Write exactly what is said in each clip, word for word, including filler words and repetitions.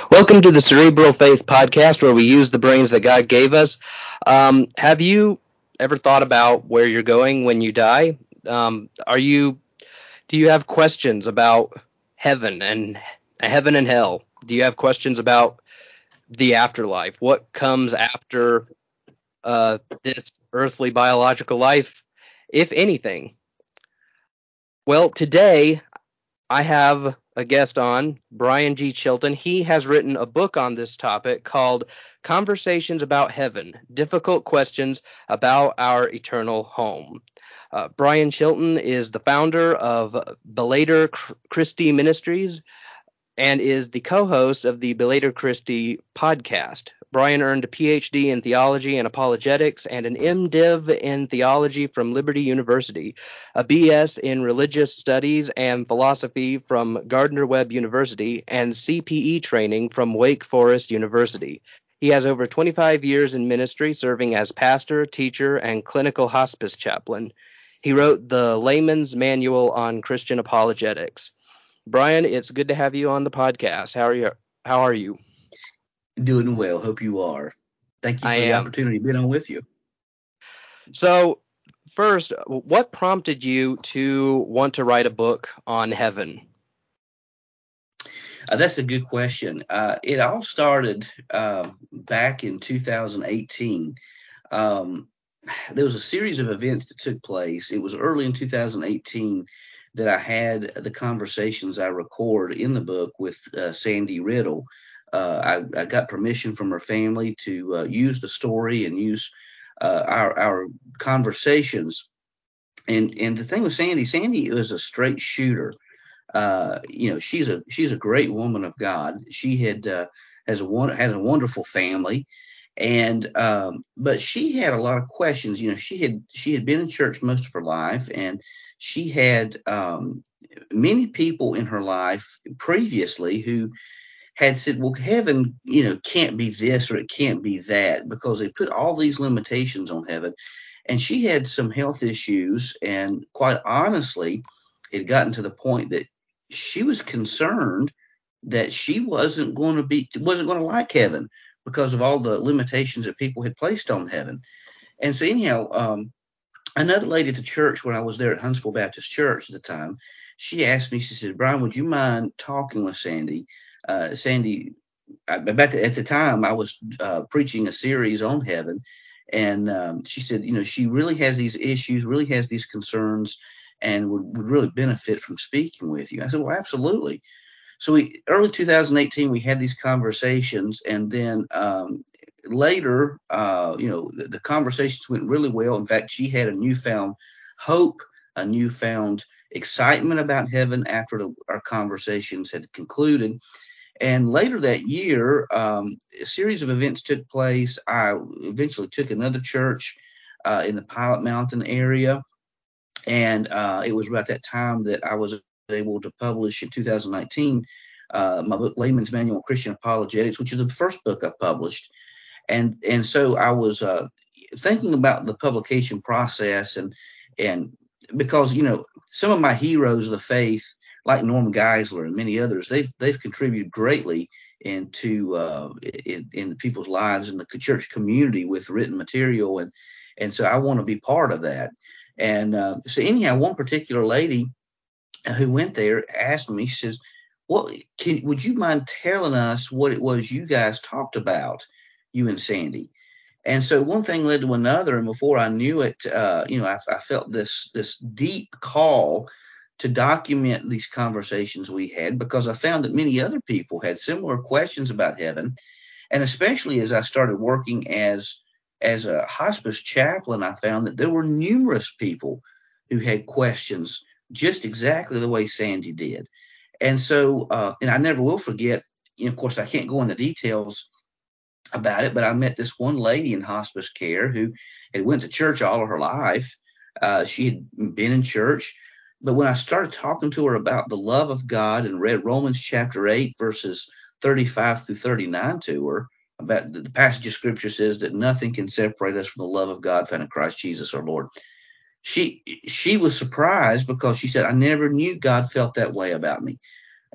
Welcome to the Cerebral Faith Podcast, where we use the brains that God gave us. Um, have you ever thought about where you're going when you die? Um, are you? Do you have questions about heaven and heaven and hell? Do you have questions about the afterlife? What comes after uh, this earthly biological life, if anything? Well, today I have a guest on, Brian G. Chilton. He has written a book on this topic called Conversations About Heaven, Difficult Questions About Our Eternal Home. Uh, Brian Chilton is the founder of Belater Christi Ministries and is the co-host of the Belater Christi podcast. Brian earned a P H D in theology and apologetics and an MDiv in theology from Liberty University, a B S in religious studies and philosophy from Gardner-Webb University, and C P E training from Wake Forest University. He has over twenty-five years in ministry, serving as pastor, teacher, and clinical hospice chaplain. He wrote the Layman's Manual on Christian Apologetics. Brian, it's good to have you on the podcast. How are you? How are you? Doing well. Hope you are. Thank you I for the am. opportunity to be on with you. So, first, what prompted you to want to write a book on heaven? Uh, that's a good question. Uh, it all started uh, back in two thousand eighteen. Um, there was a series of events that took place. It was early in two thousand eighteen that I had the conversations I record in the book with uh, Sandy Riddle. Uh, I, I got permission from her family to uh, use the story and use uh, our our conversations. And and the thing with Sandy, Sandy was a straight shooter. Uh, you know, she's a she's a great woman of God. She had uh, has a one has a wonderful family, and um, but she had a lot of questions. You know, she had she had been in church most of her life, and she had um, many people in her life previously who had said, well, heaven, you know, can't be this or it can't be that because they put all these limitations on heaven. And she had some health issues, and quite honestly, it had gotten to the point that she was concerned that she wasn't going to be wasn't going to like heaven because of all the limitations that people had placed on heaven. And so anyhow, um, another lady at the church when I was there at Huntsville Baptist Church at the time, she asked me, she said, Brian, would you mind talking with Sandy? Uh, Sandy, I, at, the, at the time, I was uh, preaching a series on heaven. And um, she said, you know, she really has these issues, really has these concerns, and would, would really benefit from speaking with you. I said, well, absolutely. So we early two thousand eighteen, we had these conversations, and then um, later, uh, you know, the, the conversations went really well. In fact, she had a newfound hope, a newfound excitement about heaven after the, our conversations had concluded. And later that year, um, a series of events took place. I eventually took another church uh, in the Pilot Mountain area, and uh, it was about that time that I was able to publish in two thousand nineteen uh, my book Layman's Manual on Christian Apologetics, which is the first book I published. And and so I was uh, thinking about the publication process, and and because you know some of my heroes of the faith, like Norm Geisler and many others, they've they've contributed greatly into uh, in, in people's lives in the church community with written material, and and so I want to be part of that. And uh, so anyhow, one particular lady who went there asked me, she says, "Well, can, would you mind telling us what it was you guys talked about, you and Sandy?" And so one thing led to another, and before I knew it, uh, you know, I, I felt this this deep call to document these conversations we had because I found that many other people had similar questions about heaven, and especially as I started working as as a hospice chaplain, I found that there were numerous people who had questions just exactly the way Sandy did. And so, uh, and I never will forget. You know, of course, I can't go into details about it, but I met this one lady in hospice care who had went to church all of her life. Uh, she had been in church, but when I started talking to her about the love of God and read Romans chapter eight, verses thirty-five through thirty-nine to her, about the, the passage of scripture says that nothing can separate us from the love of God found in Christ Jesus our Lord. She she was surprised because she said, I never knew God felt that way about me.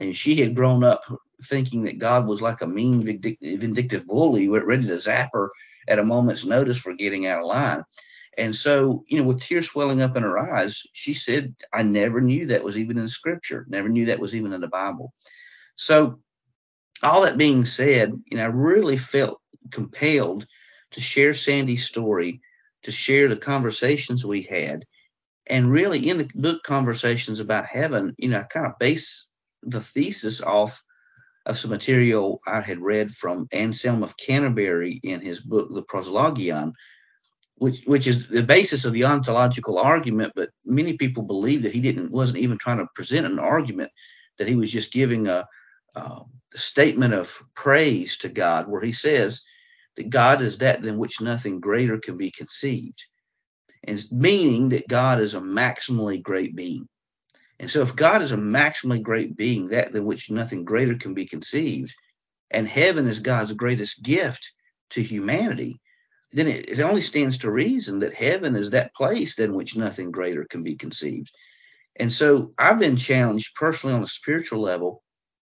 And she had grown up thinking that God was like a mean, vindictive bully ready to zap her at a moment's notice for getting out of line. And so, you know, with tears swelling up in her eyes, she said, I never knew that was even in Scripture, never knew that was even in the Bible. So all that being said, you know, I really felt compelled to share Sandy's story, to share the conversations we had. And really, in the book Conversations About Heaven, you know, I kind of base the thesis off of some material I had read from Anselm of Canterbury in his book, The Proslogion, which which is the basis of the ontological argument. But many people believe that he didn't wasn't even trying to present an argument, that he was just giving a, a statement of praise to God, where he says that God is that than which nothing greater can be conceived, and meaning that God is a maximally great being. And so if God is a maximally great being, that than which nothing greater can be conceived, and heaven is God's greatest gift to humanity, then it, it only stands to reason that heaven is that place than which nothing greater can be conceived. And so I've been challenged personally on a spiritual level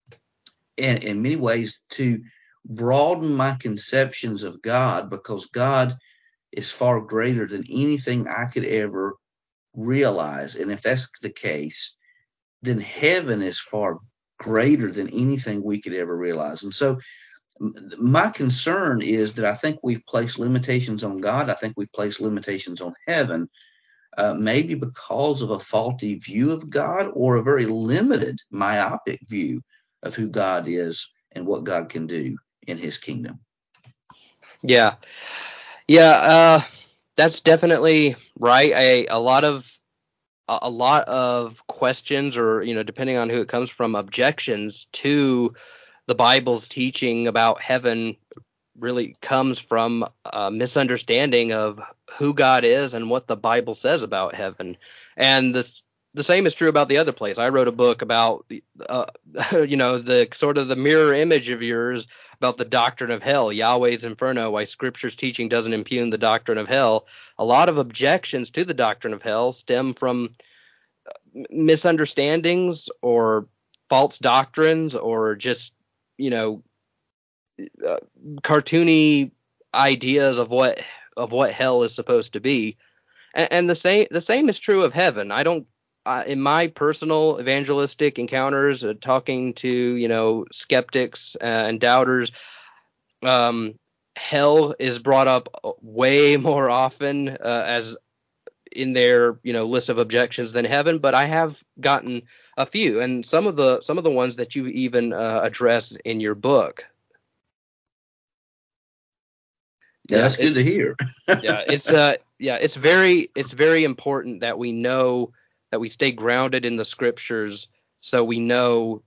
in, in many ways to broaden my conceptions of God, because God is far greater than anything I could ever realize. And if that's the case, then heaven is far greater than anything we could ever realize. And so my concern is that I think we've placed limitations on God. I think we've placed limitations on heaven, uh, maybe because of a faulty view of God, or a very limited, myopic view of who God is and what God can do in his kingdom. Yeah. Yeah. Uh, that's definitely right. A, a lot of a lot of questions, or, you know, depending on who it comes from, objections to the Bible's teaching about heaven really comes from a misunderstanding of who God is and what the Bible says about heaven. And this, the same is true about the other place. I wrote a book about, uh, you know, the sort of the mirror image of yours about the doctrine of hell, Yahweh's Inferno, why Scripture's teaching doesn't impugn the doctrine of hell. A lot of objections to the doctrine of hell stem from misunderstandings or false doctrines, or just, you know, uh, cartoony ideas of what of what hell is supposed to be. And, and the same the same is true of heaven. I don't uh, in my personal evangelistic encounters, uh, talking to, you know, skeptics uh, and doubters, um, hell is brought up way more often uh, as in their, you know, list of objections than heaven. But I have gotten a few, and some of the some of the ones that you even uh, address in your book. Yeah, that's it, good to hear. yeah, it's uh yeah, it's very it's very important that we know that we stay grounded in the Scriptures, so we know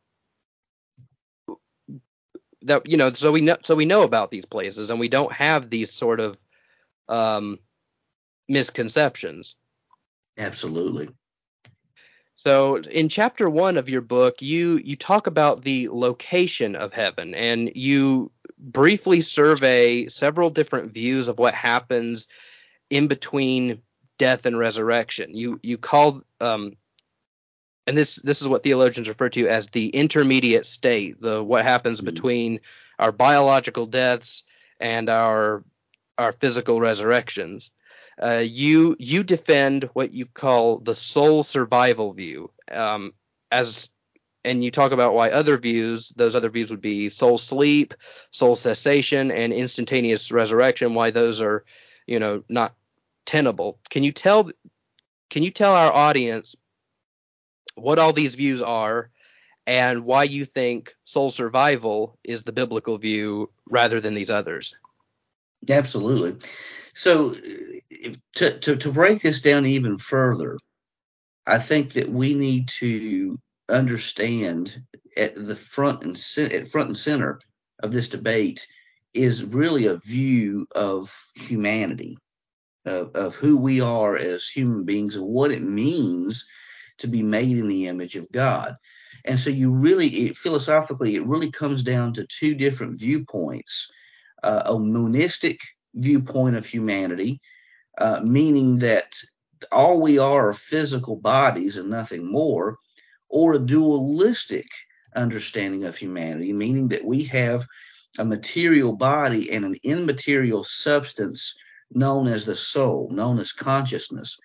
that, you know, so we know so we know about these places, and we don't have these sort of um misconceptions. Absolutely. So in chapter one of your book, you you talk about the location of heaven, and you briefly survey several different views of what happens in between death and resurrection. You you call um, and this this is what theologians refer to as the intermediate state, the what happens mm-hmm. between our biological deaths and our our physical resurrections. Uh, you you defend what you call the soul survival view, um, as and you talk about why other views, those other views would be soul sleep, soul cessation, and instantaneous resurrection, why those are, you know, not tenable. Can you tell can you tell our audience what all these views are, and why you think soul survival is the biblical view rather than these others? Absolutely. So to, to, to break this down even further, I think that we need to understand at the front and at front and center of this debate is really a view of humanity, of, of who we are as human beings, and what it means to be made in the image of God. And so you really, it, philosophically, it really comes down to two different viewpoints. Uh, a monistic viewpoint of humanity, uh, meaning that all we are are physical bodies and nothing more, or a dualistic understanding of humanity, meaning that we have a material body and an immaterial substance known as the soul, known as consciousness.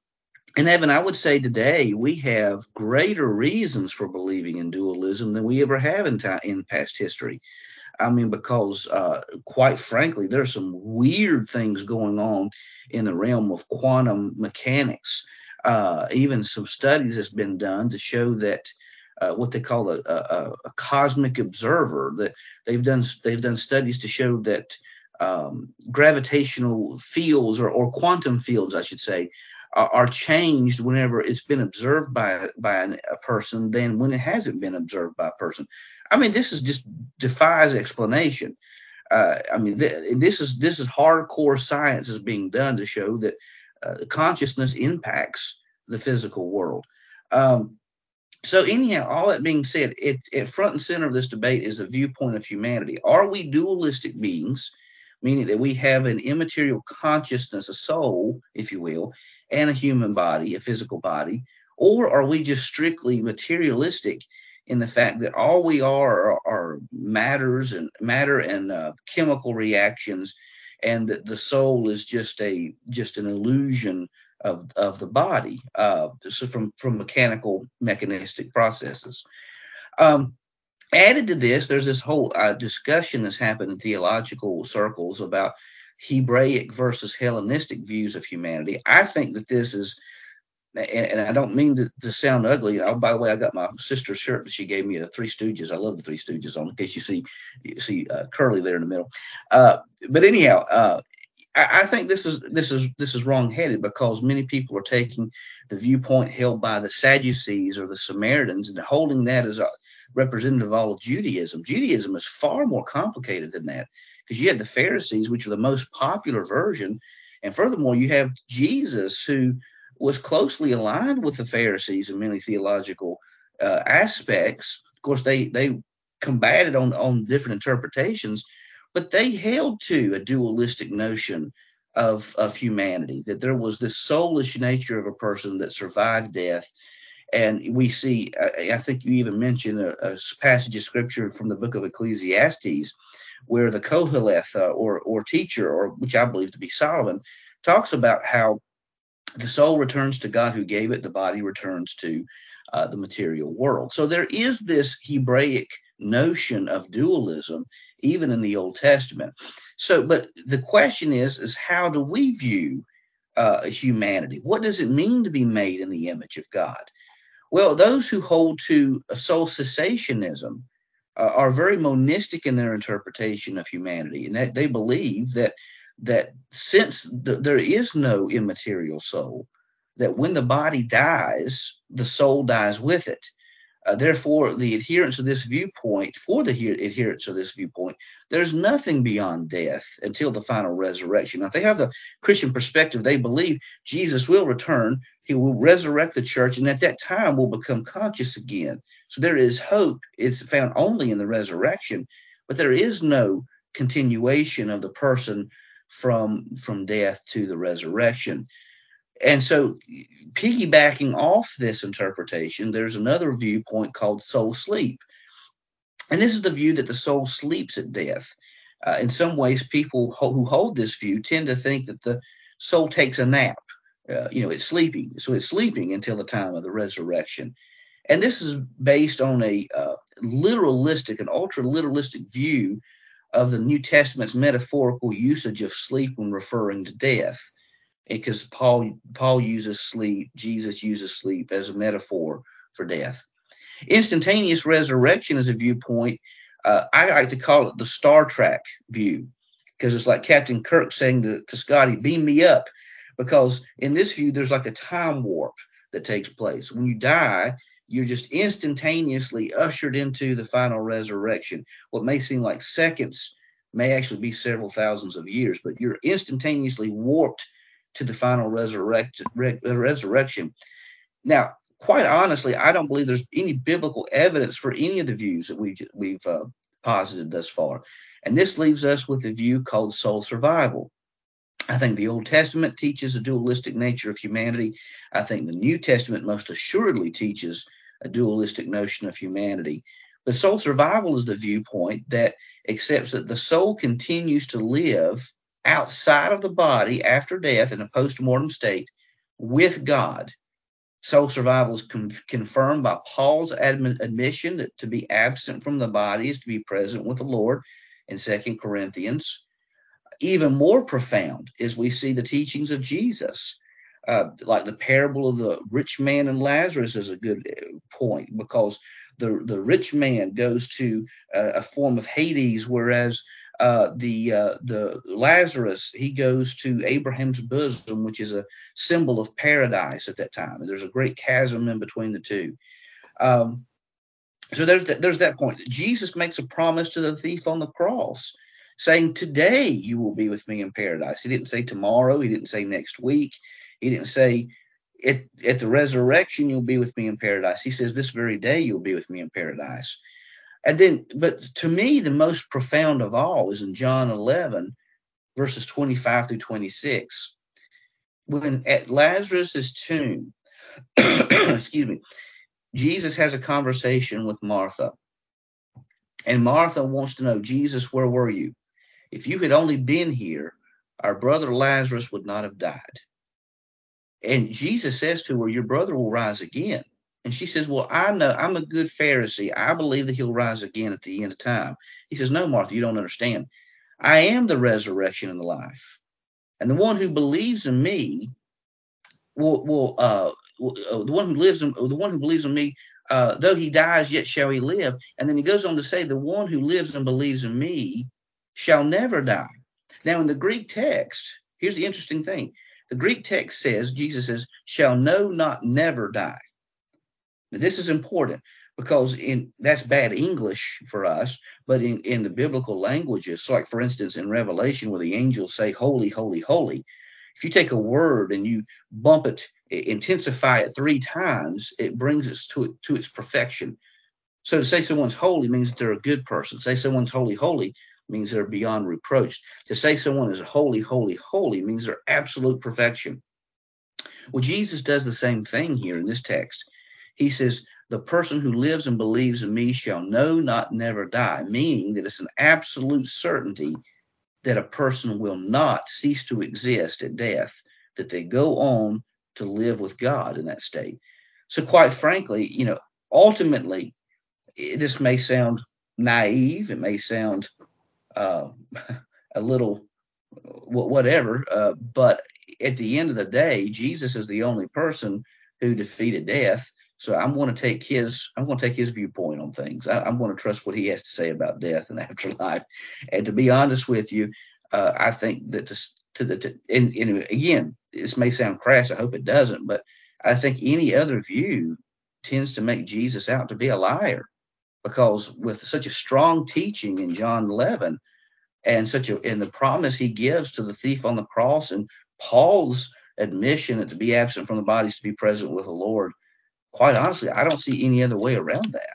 And Evan, I would say today we have greater reasons for believing in dualism than we ever have in time in past history. I mean, because uh, quite frankly, there's some weird things going on in the realm of quantum mechanics. Uh, even some studies has been done to show that uh, what they call a, a, a cosmic observer. That they've done they've done studies to show that um, gravitational fields or, or quantum fields, I should say, are, are changed whenever it's been observed by by an, a person than when it hasn't been observed by a person. I mean, this is just defies explanation. Uh, I mean, th- this is this is hardcore science is being done to show that uh, consciousness impacts the physical world. Um, so anyhow, all that being said, it, it front and center of this debate is the viewpoint of humanity. Are we dualistic beings, meaning that we have an immaterial consciousness, a soul, if you will, and a human body, a physical body, or are we just strictly materialistic in the fact that all we are are, are matters and matter and uh, chemical reactions, and that the soul is just a just an illusion of of the body, uh, so from from mechanical mechanistic processes. Um, Added to this, there's this whole uh, discussion that's happened in theological circles about Hebraic versus Hellenistic views of humanity. I think that this is, and, and I don't mean to, to sound ugly. Oh, by the way, I got my sister's shirt that she gave me at the Three Stooges. I love the Three Stooges on, in case you see you see uh, Curly there in the middle. Uh, but anyhow, uh, I, I think this is this is this is wrong-headed because many people are taking the viewpoint held by the Sadducees or the Samaritans and holding that as a representative of all of Judaism. Judaism is far more complicated than that because you had the Pharisees, which are the most popular version, and furthermore, you have Jesus, who was closely aligned with the Pharisees in many theological uh, aspects. Of course, they they combated on on different interpretations, but they held to a dualistic notion of of humanity, that there was this soulish nature of a person that survived death. And we see, I, I think you even mentioned a, a passage of scripture from the book of Ecclesiastes, where the Koheleth uh, or or teacher, or which I believe to be Solomon, talks about how the soul returns to God who gave it, the body returns to uh, the material world. So there is this Hebraic notion of dualism even in the Old Testament. So, but the question is, is how do we view uh, humanity? What does it mean to be made in the image of God? Well, those who hold to a soul cessationism uh, are very monistic in their interpretation of humanity, and that they believe that that since th- there is no immaterial soul, that when the body dies, the soul dies with it. Uh, therefore, the adherence of this viewpoint, for the he- adherence of this viewpoint, there's nothing beyond death until the final resurrection. Now, if they have the Christian perspective, they believe Jesus will return, he will resurrect the church, and at that time we'll become conscious again. So there is hope. It's found only in the resurrection, but there is no continuation of the person from, from death to the resurrection. And so, piggybacking off this interpretation, there's another viewpoint called soul sleep. And this is the view that the soul sleeps at death. Uh, in some ways, people ho- who hold this view tend to think that the soul takes a nap. Uh, you know, it's sleeping. So it's sleeping until the time of the resurrection. And this is based on a uh, literalistic, an ultra literalistic view of the New Testament's metaphorical usage of sleep when referring to death, because Paul Paul uses sleep, Jesus uses sleep as a metaphor for death. Instantaneous resurrection is a viewpoint. Uh, I like to call it the Star Trek view, because it's like Captain Kirk saying to, to Scotty, "Beam me up," because in this view there's like a time warp that takes place. When you die, you're just instantaneously ushered into the final resurrection. What may seem like seconds may actually be several thousands of years, but you're instantaneously warped to the final resurrect, re, resurrection. Now, quite honestly, I don't believe there's any biblical evidence for any of the views that we, we've uh, posited thus far. And this leaves us with the view called soul survival. I think the Old Testament teaches a dualistic nature of humanity. I think the New Testament most assuredly teaches a dualistic notion of humanity. But soul survival is the viewpoint that accepts that the soul continues to live outside of the body after death in a post-mortem state with God. Soul survival is com- confirmed by Paul's admi- admission that to be absent from the body is to be present with the Lord in Second Corinthians. Even more profound is we see the teachings of Jesus, uh, like the parable of the rich man and Lazarus is a good point, because the, the rich man goes to uh, a form of Hades, whereas uh, the uh, the Lazarus, he goes to Abraham's bosom, which is a symbol of paradise at that time. And there's a great chasm in between the two. Um, so there's that, there's that point. Jesus makes a promise to the thief on the cross, saying, "Today you will be with me in paradise." He didn't say tomorrow. He didn't say next week. He didn't say at, at the resurrection you'll be with me in paradise. He says this very day you'll be with me in paradise. And then, but to me, the most profound of all is in John eleven, verses twenty-five through twenty-six. When at Lazarus's tomb, excuse me, Jesus has a conversation with Martha. And Martha wants to know, Jesus, where were you? If you had only been here, our brother Lazarus would not have died. And Jesus says to her, your brother will rise again. And she says, well, I know, I'm a good Pharisee. I believe that he'll rise again at the end of time. He says, no, Martha, you don't understand. I am the resurrection and the life. And the one who believes in me will, will uh, will, the one who lives in, the one who believes in me, uh, though he dies, yet shall he live. And then he goes on to say, the one who lives and believes in me shall never die. Now, in the Greek text, here's the interesting thing. The Greek text says, Jesus says, shall no, not never die. Now, this is important because in that's bad English for us, but in, in the biblical languages, so like for instance in Revelation where the angels say holy, holy, holy, if you take a word and you bump it, intensify it three times, it brings it to, to its perfection. So to say someone's holy means that they're a good person. To say someone's holy, holy means they're beyond reproach. To say someone is holy, holy, holy means they're absolute perfection. Well, Jesus does the same thing here in this text. He says, the person who lives and believes in me shall no, not never die, meaning that it's an absolute certainty that a person will not cease to exist at death, that they go on to live with God in that state. So quite frankly, you know, ultimately, this may sound naive. It may sound uh, a little whatever, uh, but at the end of the day, Jesus is the only person who defeated death. So I'm going to take his I'm going to take his viewpoint on things. I, I'm going to trust what he has to say about death and afterlife. And to be honest with you, uh, I think that to, to the to, and, and again, this may sound crass. I hope it doesn't, but I think any other view tends to make Jesus out to be a liar, because with such a strong teaching in John eleven and such a and the promise he gives to the thief on the cross and Paul's admission that to be absent from the body is to be present with the Lord. Quite honestly, I don't see any other way around that.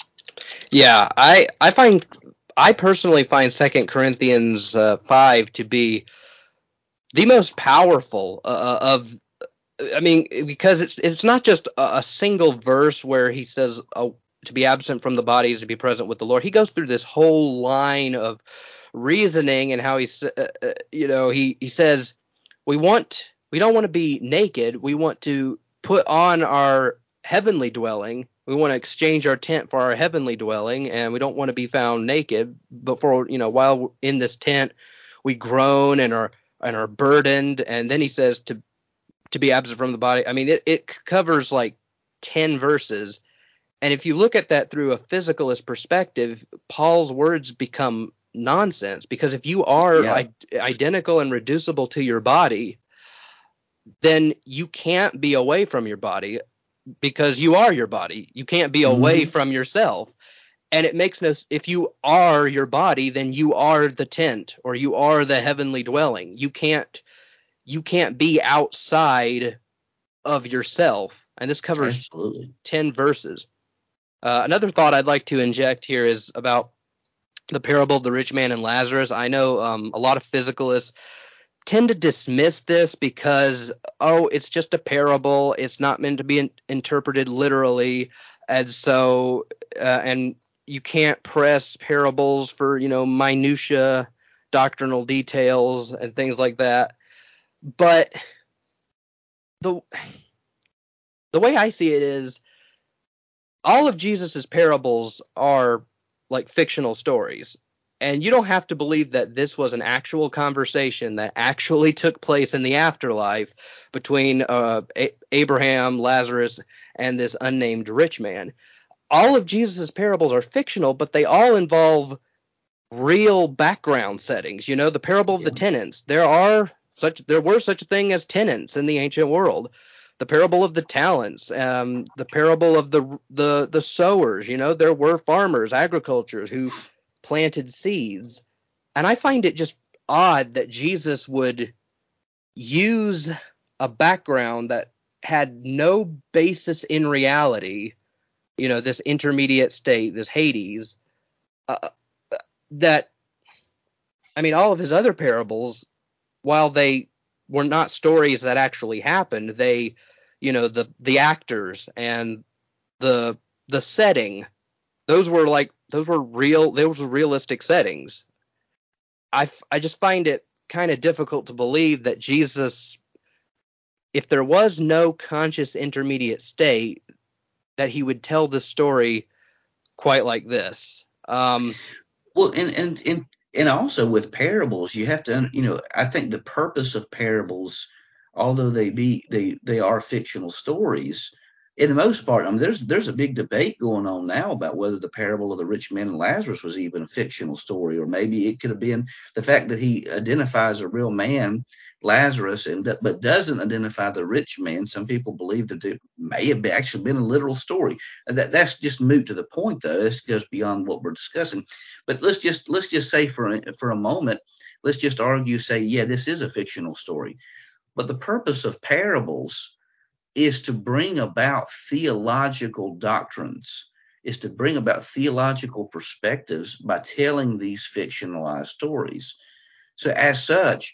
Yeah, I I find I personally find Second Corinthians uh, five to be the most powerful uh, of. I mean, because it's it's not just a, a single verse where he says uh, to be absent from the body is to be present with the Lord. He goes through this whole line of reasoning and how he's uh, uh, you know he he says we want we don't want to be naked. We want to put on our heavenly dwelling. We want to exchange our tent for our heavenly dwelling, and we don't want to be found naked. But for, you know, while in this tent, we groan and are and are burdened. And then he says to to be absent from the body. I mean, it, it covers like ten verses. And if you look at that through a physicalist perspective, Paul's words become nonsense, because if you are Yeah. I- identical and reducible to your body, then you can't be away from your body, because you are your body. You can't be away Mm-hmm. from yourself. And it makes no, if you are your body, then you are the tent, or you are the heavenly dwelling. You can't, you can't be outside of yourself. And this covers Absolutely. ten verses. Uh, another thought I'd like to inject here is about the parable of the rich man and Lazarus. I know um, a lot of physicalists tend to dismiss this because, oh, it's just a parable. It's not meant to be in- interpreted literally. And so, uh, and you can't press parables for, you know, minutia doctrinal details and things like that. But the the way I see it is all of Jesus's parables are like fictional stories. And you don't have to believe that this was an actual conversation that actually took place in the afterlife between uh, A- Abraham, Lazarus, and this unnamed rich man. All of Jesus's parables are fictional, but they all involve real background settings. You know, the parable of Yeah. the tenants. There are such there were such a thing as tenants in the ancient world. The parable of the talents, um, the parable of the the the sowers. You know, there were farmers, agricultures who planted seeds, and I find it just odd that Jesus would use a background that had no basis in reality. You know, this intermediate state, this Hades, uh, that I mean, all of his other parables, while they were not stories that actually happened, they, you know, the the actors and the the setting, those were like those were real, those were realistic settings. I I just find it kind of difficult to believe that Jesus, if there was no conscious intermediate state, that he would tell the story quite like this. Um, Well, and and and and also with parables, you have to, you know, I think the purpose of parables, although they be they they are fictional stories, in the most part, I mean, there's there's a big debate going on now about whether the parable of the rich man and Lazarus was even a fictional story, or maybe it could have been the fact that he identifies a real man, Lazarus, and but doesn't identify the rich man. Some people believe that it may have actually been a literal story. That that's just moot to the point, though. This goes beyond what we're discussing. But let's just let's just say for a, for a moment, let's just argue, say, yeah, this is a fictional story. But the purpose of parables is to bring about theological doctrines, is to bring about theological perspectives by telling these fictionalized stories. So as such,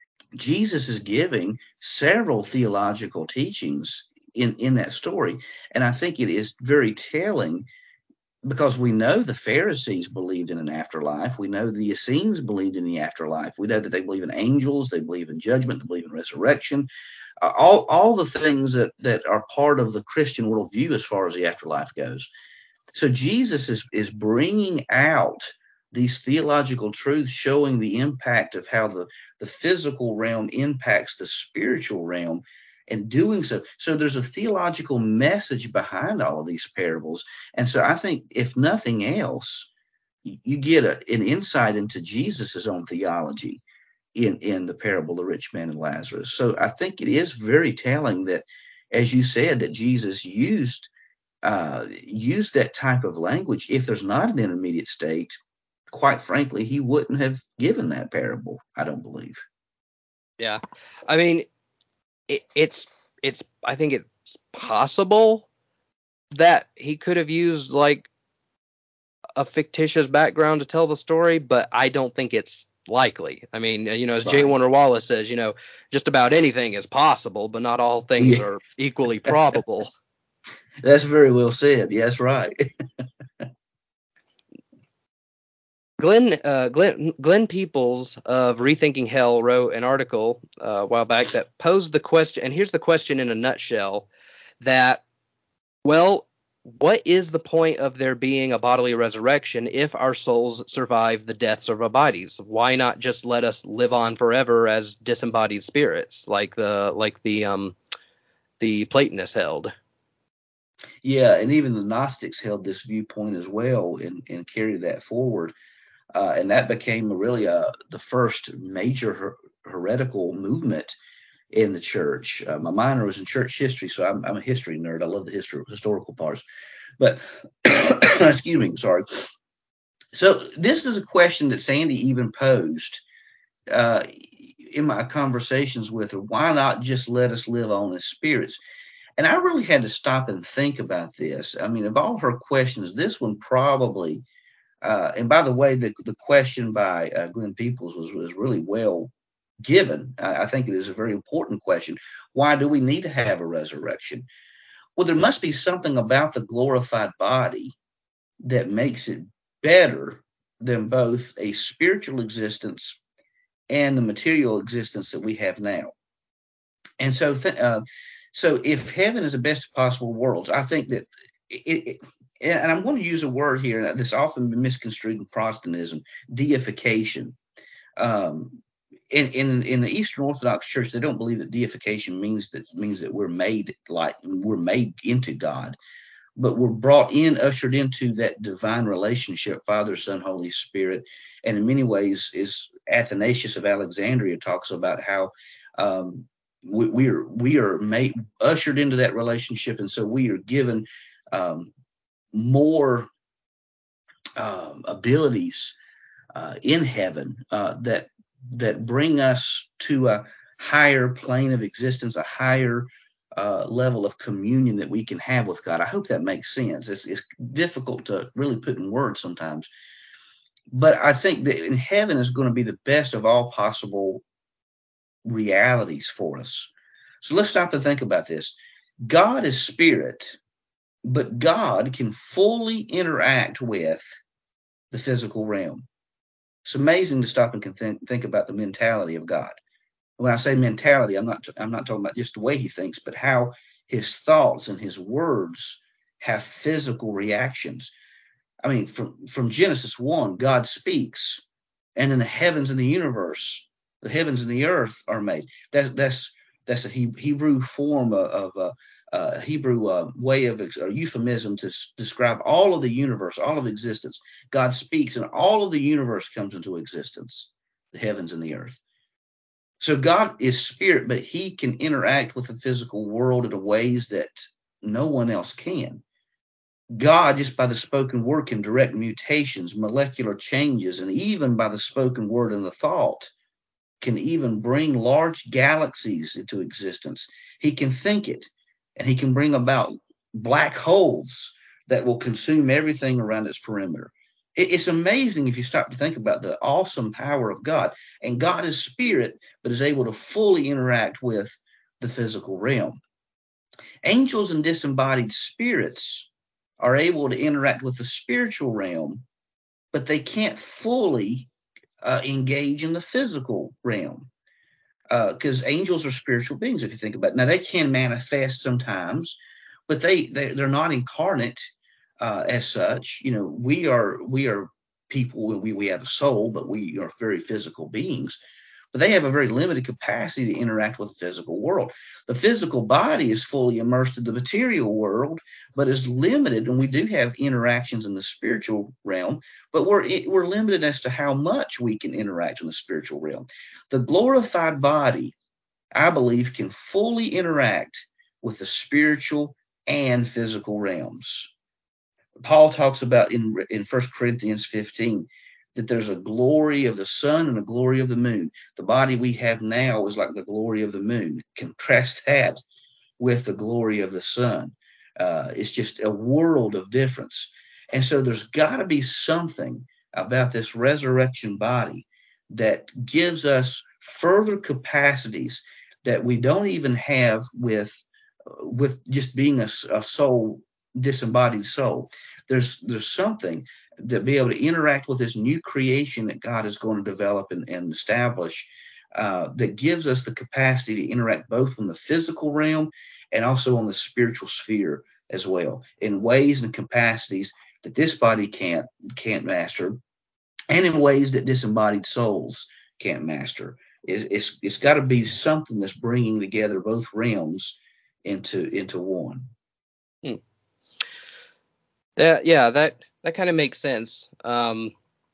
Jesus is giving several theological teachings in, in that story. And I think it is very telling because we know the Pharisees believed in an afterlife. We know the Essenes believed in the afterlife. We know that they believe in angels, they believe in judgment, they believe in resurrection, uh, all, all the things that, that are part of the Christian worldview as far as the afterlife goes. So Jesus is, is bringing out these theological truths, showing the impact of how the, the physical realm impacts the spiritual realm, and doing so. So there's a theological message behind all of these parables. And so I think, if nothing else, you get a, an insight into Jesus's own theology in, in the parable of the rich man and Lazarus. So I think it is very telling that, as you said, that Jesus used uh, used that type of language. If there's not an intermediate state, quite frankly, he wouldn't have given that parable, I don't believe. yeah, I mean, it, it's it's I think it's possible that he could have used like a fictitious background to tell the story, but I don't think it's likely. I mean, you know, as J. Right. Warner Wallace says, you know, just about anything is possible, but not all things Yeah, are equally probable. that's very well said. Yes, right. Glenn, uh, Glenn, Glenn Peoples of Rethinking Hell wrote an article uh, a while back that posed the question, and here's the question in a nutshell, that, well, what is the point of there being a bodily resurrection if our souls survive the deaths of our bodies? Why not just let us live on forever as disembodied spirits, like the like the um the Platonists held? Yeah, and even the Gnostics held this viewpoint as well, and, and carried that forward. Uh, and that became really uh, the first major her- heretical movement in the church. Uh, my minor was in church history, so I'm, I'm a history nerd. I love the history, historical parts. But excuse me, sorry. So this is a question that Sandy even posed uh, in my conversations with her. Why not just let us live on as spirits? And I really had to stop and think about this. I mean, of all her questions, this one probably. Uh, and by the way, the the question by uh, Glenn Peoples was was really well given. I, I think it is a very important question. Why do we need to have a resurrection? Well, there must be something about the glorified body that makes it better than both a spiritual existence and the material existence that we have now. And so, th- uh, so if heaven is the best of possible worlds, I think that it, it and I'm going to use a word here that's often been misconstrued in Protestantism, deification. Um, in, in in the Eastern Orthodox Church, they don't believe that deification means that means that we're made like we're made into God, but we're brought in, ushered into that divine relationship, Father, Son, Holy Spirit. And in many ways, is Athanasius of Alexandria talks about how um, we, we are we are made ushered into that relationship, and so we are given um, more um, abilities uh, in heaven uh, that that bring us to a higher plane of existence, a higher uh, level of communion that we can have with God. I hope that makes sense. It's, it's difficult to really put in words sometimes, but I think that in heaven is going to be the best of all possible realities for us. So let's stop and think about this. God is spirit, but God can fully interact with the physical realm. It's amazing to stop and think, think about the mentality of God. When I say mentality, I'm not I'm not talking about just the way he thinks, but how his thoughts and his words have physical reactions. I mean, from from Genesis one, God speaks, and then the heavens and the universe, the heavens and the earth are made. That's that's that's a Hebrew form of a, a Hebrew uh, way of or euphemism to s- describe all of the universe, all of existence. God speaks, and all of the universe comes into existence, the heavens and the earth. So God is spirit, but he can interact with the physical world in ways that no one else can. God, just by the spoken word, can direct mutations, molecular changes, and even by the spoken word and the thought, can even bring large galaxies into existence. He can think it, and he can bring about black holes that will consume everything around its perimeter. It's amazing if you stop to think about the awesome power of God. And God is spirit, but is able to fully interact with the physical realm. Angels and disembodied spirits are able to interact with the spiritual realm, but they can't fully uh, engage in the physical realm because uh, angels are spiritual beings. If you think about it, now they can manifest sometimes, but they, they they're not incarnate uh, as such. You know, we are we are people. We we have a soul, but we are very physical beings. But they have a very limited capacity to interact with the physical world. The physical body is fully immersed in the material world, but is limited, and we do have interactions in the spiritual realm, but we're we're limited as to how much we can interact in the spiritual realm. The glorified body, I believe, can fully interact with the spiritual and physical realms. Paul talks about in in First Corinthians fifteen that there's a glory of the sun and a glory of the moon. The body we have now is like the glory of the moon. Contrast that with the glory of the sun. Uh, it's just a world of difference. And so there's got to be something about this resurrection body that gives us further capacities that we don't even have with with just being a, a soul, disembodied soul. There's there's something to be able to interact with this new creation that God is going to develop and, and establish uh, that gives us the capacity to interact both in the physical realm and also on the spiritual sphere as well, in ways and capacities that this body can't can't master, and in ways that disembodied souls can't master. It, it's it's got to be something that's bringing together both realms into into one. Hmm. That yeah, that that kind of makes sense. Um,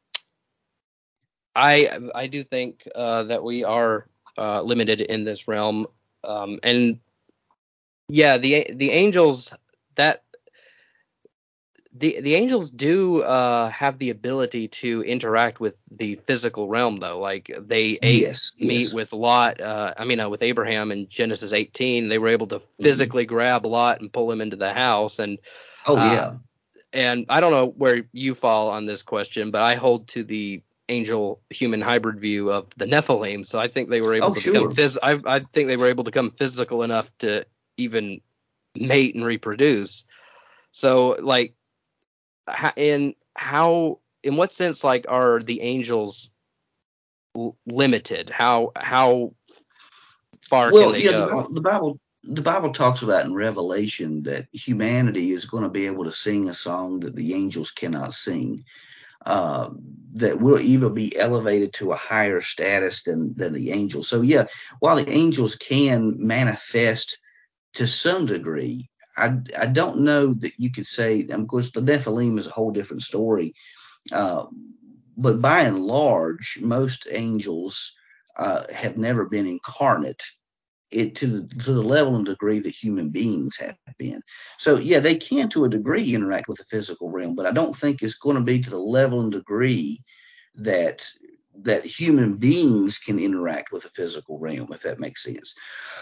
I I do think uh, that we are uh, limited in this realm, um, and yeah, the the angels that the the angels do uh, have the ability to interact with the physical realm, though. Like they ate Yes, meat yes. with Lot. Uh, I mean, uh, with Abraham in Genesis eighteen, they were able to Mm-hmm. physically grab Lot and pull him into the house. And Oh uh, yeah. and I don't know where you fall on this question, but I hold to the angel human hybrid view of the Nephilim. So I think they were able Oh to become sure. phys. I, I think they were able to become physical enough to even mate and reproduce. So like Ho- In how, in what sense, like, are the angels l- limited? How how far can Well, they you know, the go? Bible, the Bible, the Bible talks about in Revelation that humanity is going to be able to sing a song that the angels cannot sing. Uh, that will even be elevated to a higher status than than the angels. So yeah, while the angels can manifest to some degree, I I don't know that you could say. Of course, the Nephilim is a whole different story. Uh, but by and large, most angels uh, have never been incarnate it to the, to the level and degree that human beings have been. So yeah, they can to a degree interact with the physical realm, but I don't think it's going to be to the level and degree that that human beings can interact with the physical realm, if that makes sense.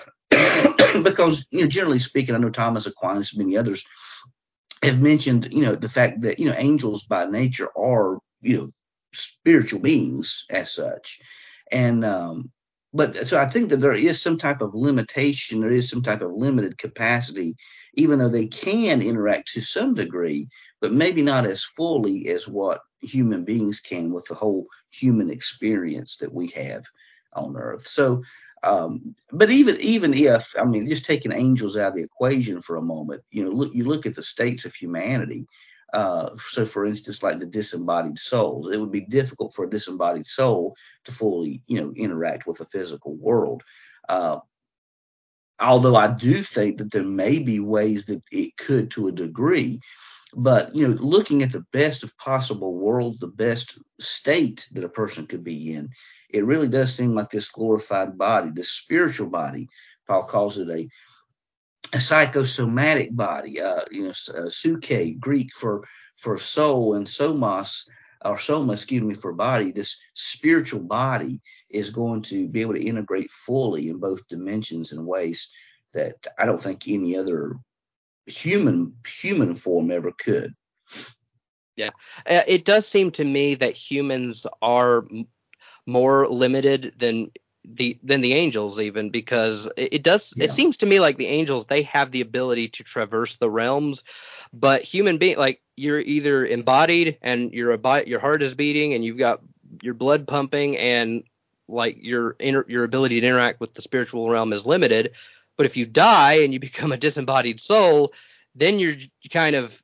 Because you know, generally speaking, I know Thomas Aquinas and many others have mentioned, you know, the fact that you know angels by nature are you know spiritual beings as such, and um, but so I think that there is some type of limitation, there is some type of limited capacity, even though they can interact to some degree, but maybe not as fully as what human beings can with the whole human experience that we have on Earth. So um, but even even if I mean just taking angels out of the equation for a moment, you know, look you look at the states of humanity. Uh, so, for instance, like the disembodied souls, it would be difficult for a disembodied soul to fully, you know, interact with the physical world. Uh, Although I do think that there may be ways that it could to a degree, but you know, looking at the best of possible worlds, the best state that a person could be in, it really does seem like this glorified body, this spiritual body. Paul calls it a, a psychosomatic body. Uh, you know, uh, suke, Greek for for soul, and somos or soma, excuse me, for body. This spiritual body is going to be able to integrate fully in both dimensions in ways that I don't think any other human human form ever could. Yeah, Uh, it does seem to me that humans are m- more limited than the than the angels, even, because it, it does it Yeah. seems to me like the angels, they have the ability to traverse the realms, but human being, like, you're either embodied and your abo- your heart is beating and you've got your blood pumping, and like your inter- your ability to interact with the spiritual realm is limited. But if you die and you become a disembodied soul, then you're kind of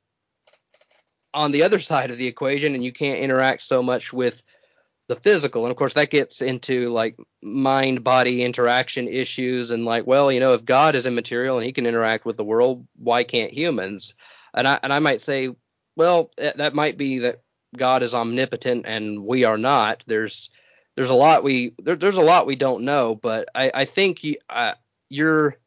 on the other side of the equation, and you can't interact so much with the physical. And of course, that gets into like mind body interaction issues, and like, well, you know, if God is immaterial and he can interact with the world, why can't humans? And I and I might say, well, that might be that God is omnipotent and we are not. There's there's a lot we there, there's a lot we don't know, but I I think you, uh, you're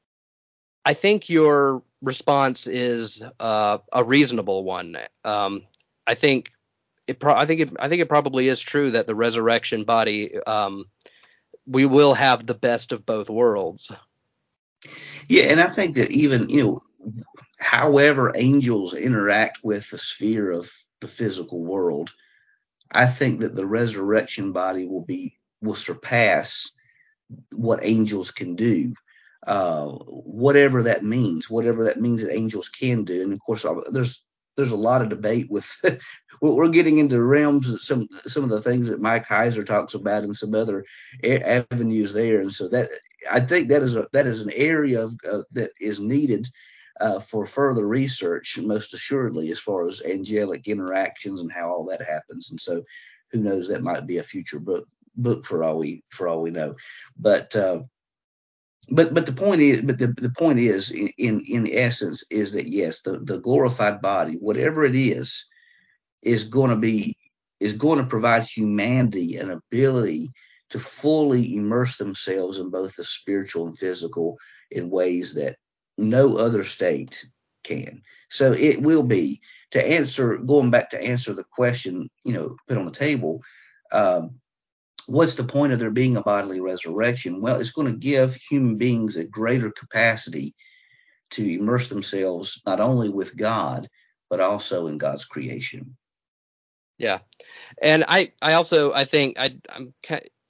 I think your response is uh, a reasonable one. Um, I think it. Pro- I think it. I think it probably is true that the resurrection body, um, we will have the best of both worlds. Yeah, and I think that even, you know, however angels interact with the sphere of the physical world, I think that the resurrection body will be will surpass what angels can do. Uh, whatever that means, whatever that means that angels can do. And of course, uh, there's there's a lot of debate with we're getting into realms that some some of the things that Mike Heiser talks about and some other a- avenues there. And so that I think that is a that is an area of, uh, that is needed uh, for further research, most assuredly, as far as angelic interactions and how all that happens. And so, who knows, that might be a future book book for all we for all we know. But uh, but but the point is, but the, the point is, in, in in essence, is that yes, the the glorified body, whatever it is, is going to be is going to provide humanity an ability to fully immerse themselves in both the spiritual and physical in ways that no other state can. So it will be, to answer, going back to answer the question, you know, put on the table. Um, what's the point of there being a bodily resurrection? Well, it's going to give human beings a greater capacity to immerse themselves not only with God, but also in God's creation. Yeah, and I I also I think I I'm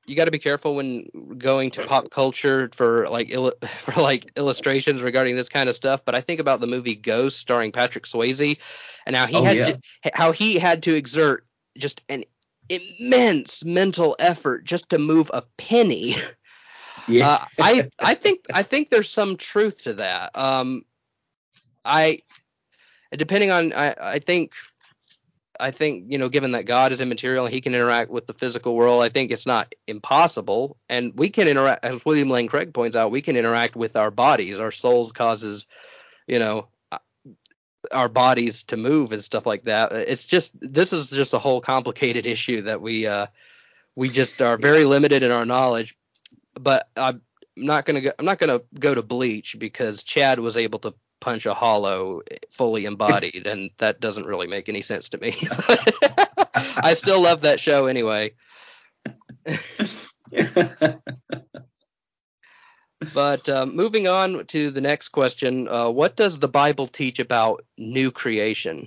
you got to be careful when going to pop culture for like il- for like illustrations regarding this kind of stuff. But I think about the movie Ghost starring Patrick Swayze, and how he Oh had yeah, to, how he had to exert just an immense mental effort just to move a penny. yeah, Uh, I I think I think there's some truth to that. Um, I depending on I I think I think, you know, given that God is immaterial and he can interact with the physical world, I think it's not impossible. And we can interact, as William Lane Craig points out, we can interact with our bodies. Our souls causes, you know, our bodies to move and stuff like that. It's just, this is just a whole complicated issue that we, uh, we just are yeah. very limited in our knowledge. But I'm not going to go, I'm not going to go to Bleach because Chad was able to punch a hollow fully embodied, and that doesn't really make any sense to me. I still love that show anyway. But um, moving on to the next question, uh, what does the Bible teach about new creation?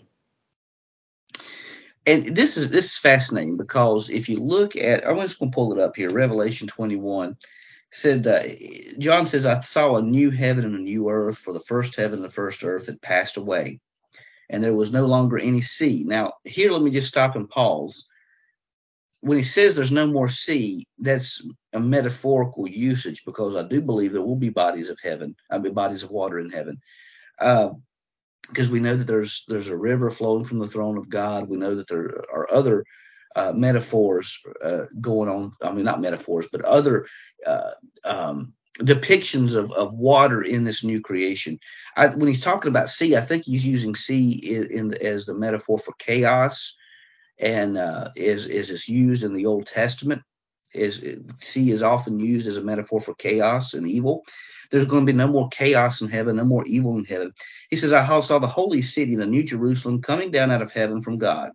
And this is this is fascinating because if you look at, I'm just going to pull it up here. Revelation twenty-one said, uh, John says, I saw a new heaven and a new earth, for the first heaven and the first earth had passed away, and there was no longer any sea. Now, here, let me just stop and pause. When he says there's no more sea, that's a metaphorical usage, because I do believe there will be bodies of heaven, I mean bodies of water in heaven, uh, because we know that there's there's a river flowing from the throne of God. We know that there are other uh, metaphors uh, going on. I mean, not metaphors, but other uh, um, depictions of, of water in this new creation. I, when he's talking about sea, I think he's using sea in, in the, as the metaphor for chaos, and uh, is is is used in the Old Testament. Is sea is often used as a metaphor for chaos and evil. There's going to be no more chaos in heaven, no more evil in heaven. He says, I saw the holy city, the New Jerusalem, coming down out of heaven from God.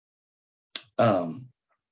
Um,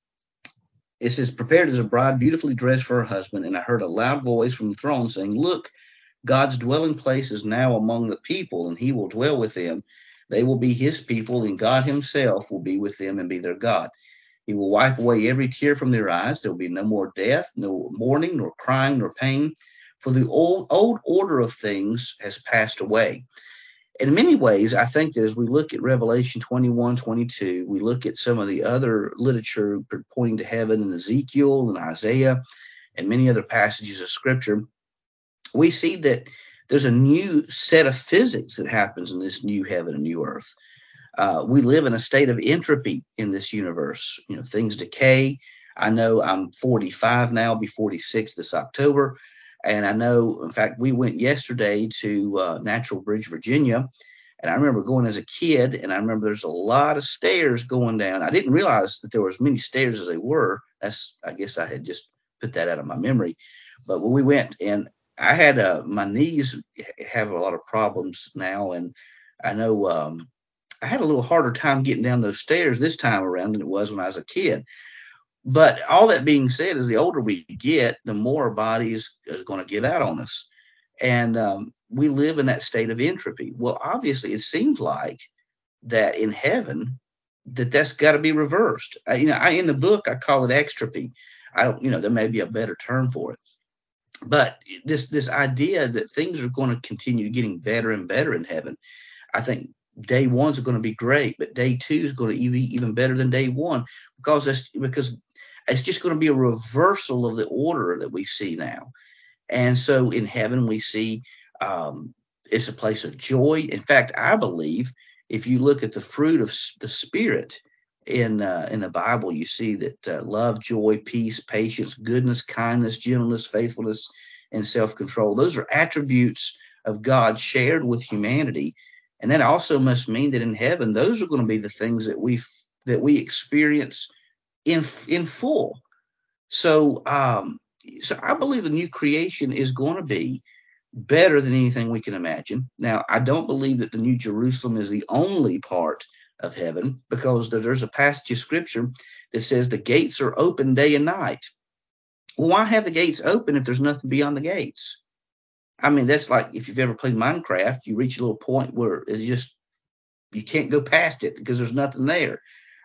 it says, prepared as a bride, beautifully dressed for her husband. And I heard a loud voice from the throne saying, look, God's dwelling place is now among the people, and he will dwell with them. They will be his people, and God himself will be with them and be their God. He will wipe away every tear from their eyes. There will be no more death, no mourning, nor crying, nor pain, for the old, old order of things has passed away. In many ways, I think that as we look at Revelation twenty-one, twenty-two, we look at some of the other literature pointing to heaven in Ezekiel and Isaiah and many other passages of Scripture, we see that there's a new set of physics that happens in this new heaven and new earth. Uh, we live in a state of entropy in this universe. You know, things decay. I know I'm forty-five now, I'll be forty-six this October. And I know, in fact, we went yesterday to uh, Natural Bridge, Virginia. And I remember going as a kid, and I remember there's a lot of stairs going down. I didn't realize that there were as many stairs as they were. That's, I guess I had just put that out of my memory. But when we went, and I had uh, my knees have a lot of problems now. And I know um, I had a little harder time getting down those stairs this time around than it was when I was a kid. But all that being said, as the older we get, the more our body is, is going to give out on us. And um, we live in that state of entropy. Well, obviously, it seems like that in heaven, that that's got to be reversed. I, you know, I, in the book, I call it extropy. I don't, you know, there may be a better term for it. But this this idea that things are going to continue getting better and better in heaven, I think day one's going to be great, but day two is going to be even better than day one, because that's because it's just going to be a reversal of the order that we see now. And so in heaven, we see um, it's a place of joy. In fact, I believe if you look at the fruit of the Spirit in uh, in the Bible, you see that uh, love, joy, peace, patience, goodness, kindness, gentleness, faithfulness, and self-control. Those are attributes of God shared with humanity. And that also must mean that in heaven, those are going to be the things that we that we experience in in full. So, um, so I believe the new creation is going to be better than anything we can imagine. Now, I don't believe that the New Jerusalem is the only part of heaven, because there's a passage of Scripture that says the gates are open day and night. Well, why have the gates open if there's nothing beyond the gates? I mean, that's like if you've ever played Minecraft, you reach a little point where it's just you can't go past it because there's nothing there.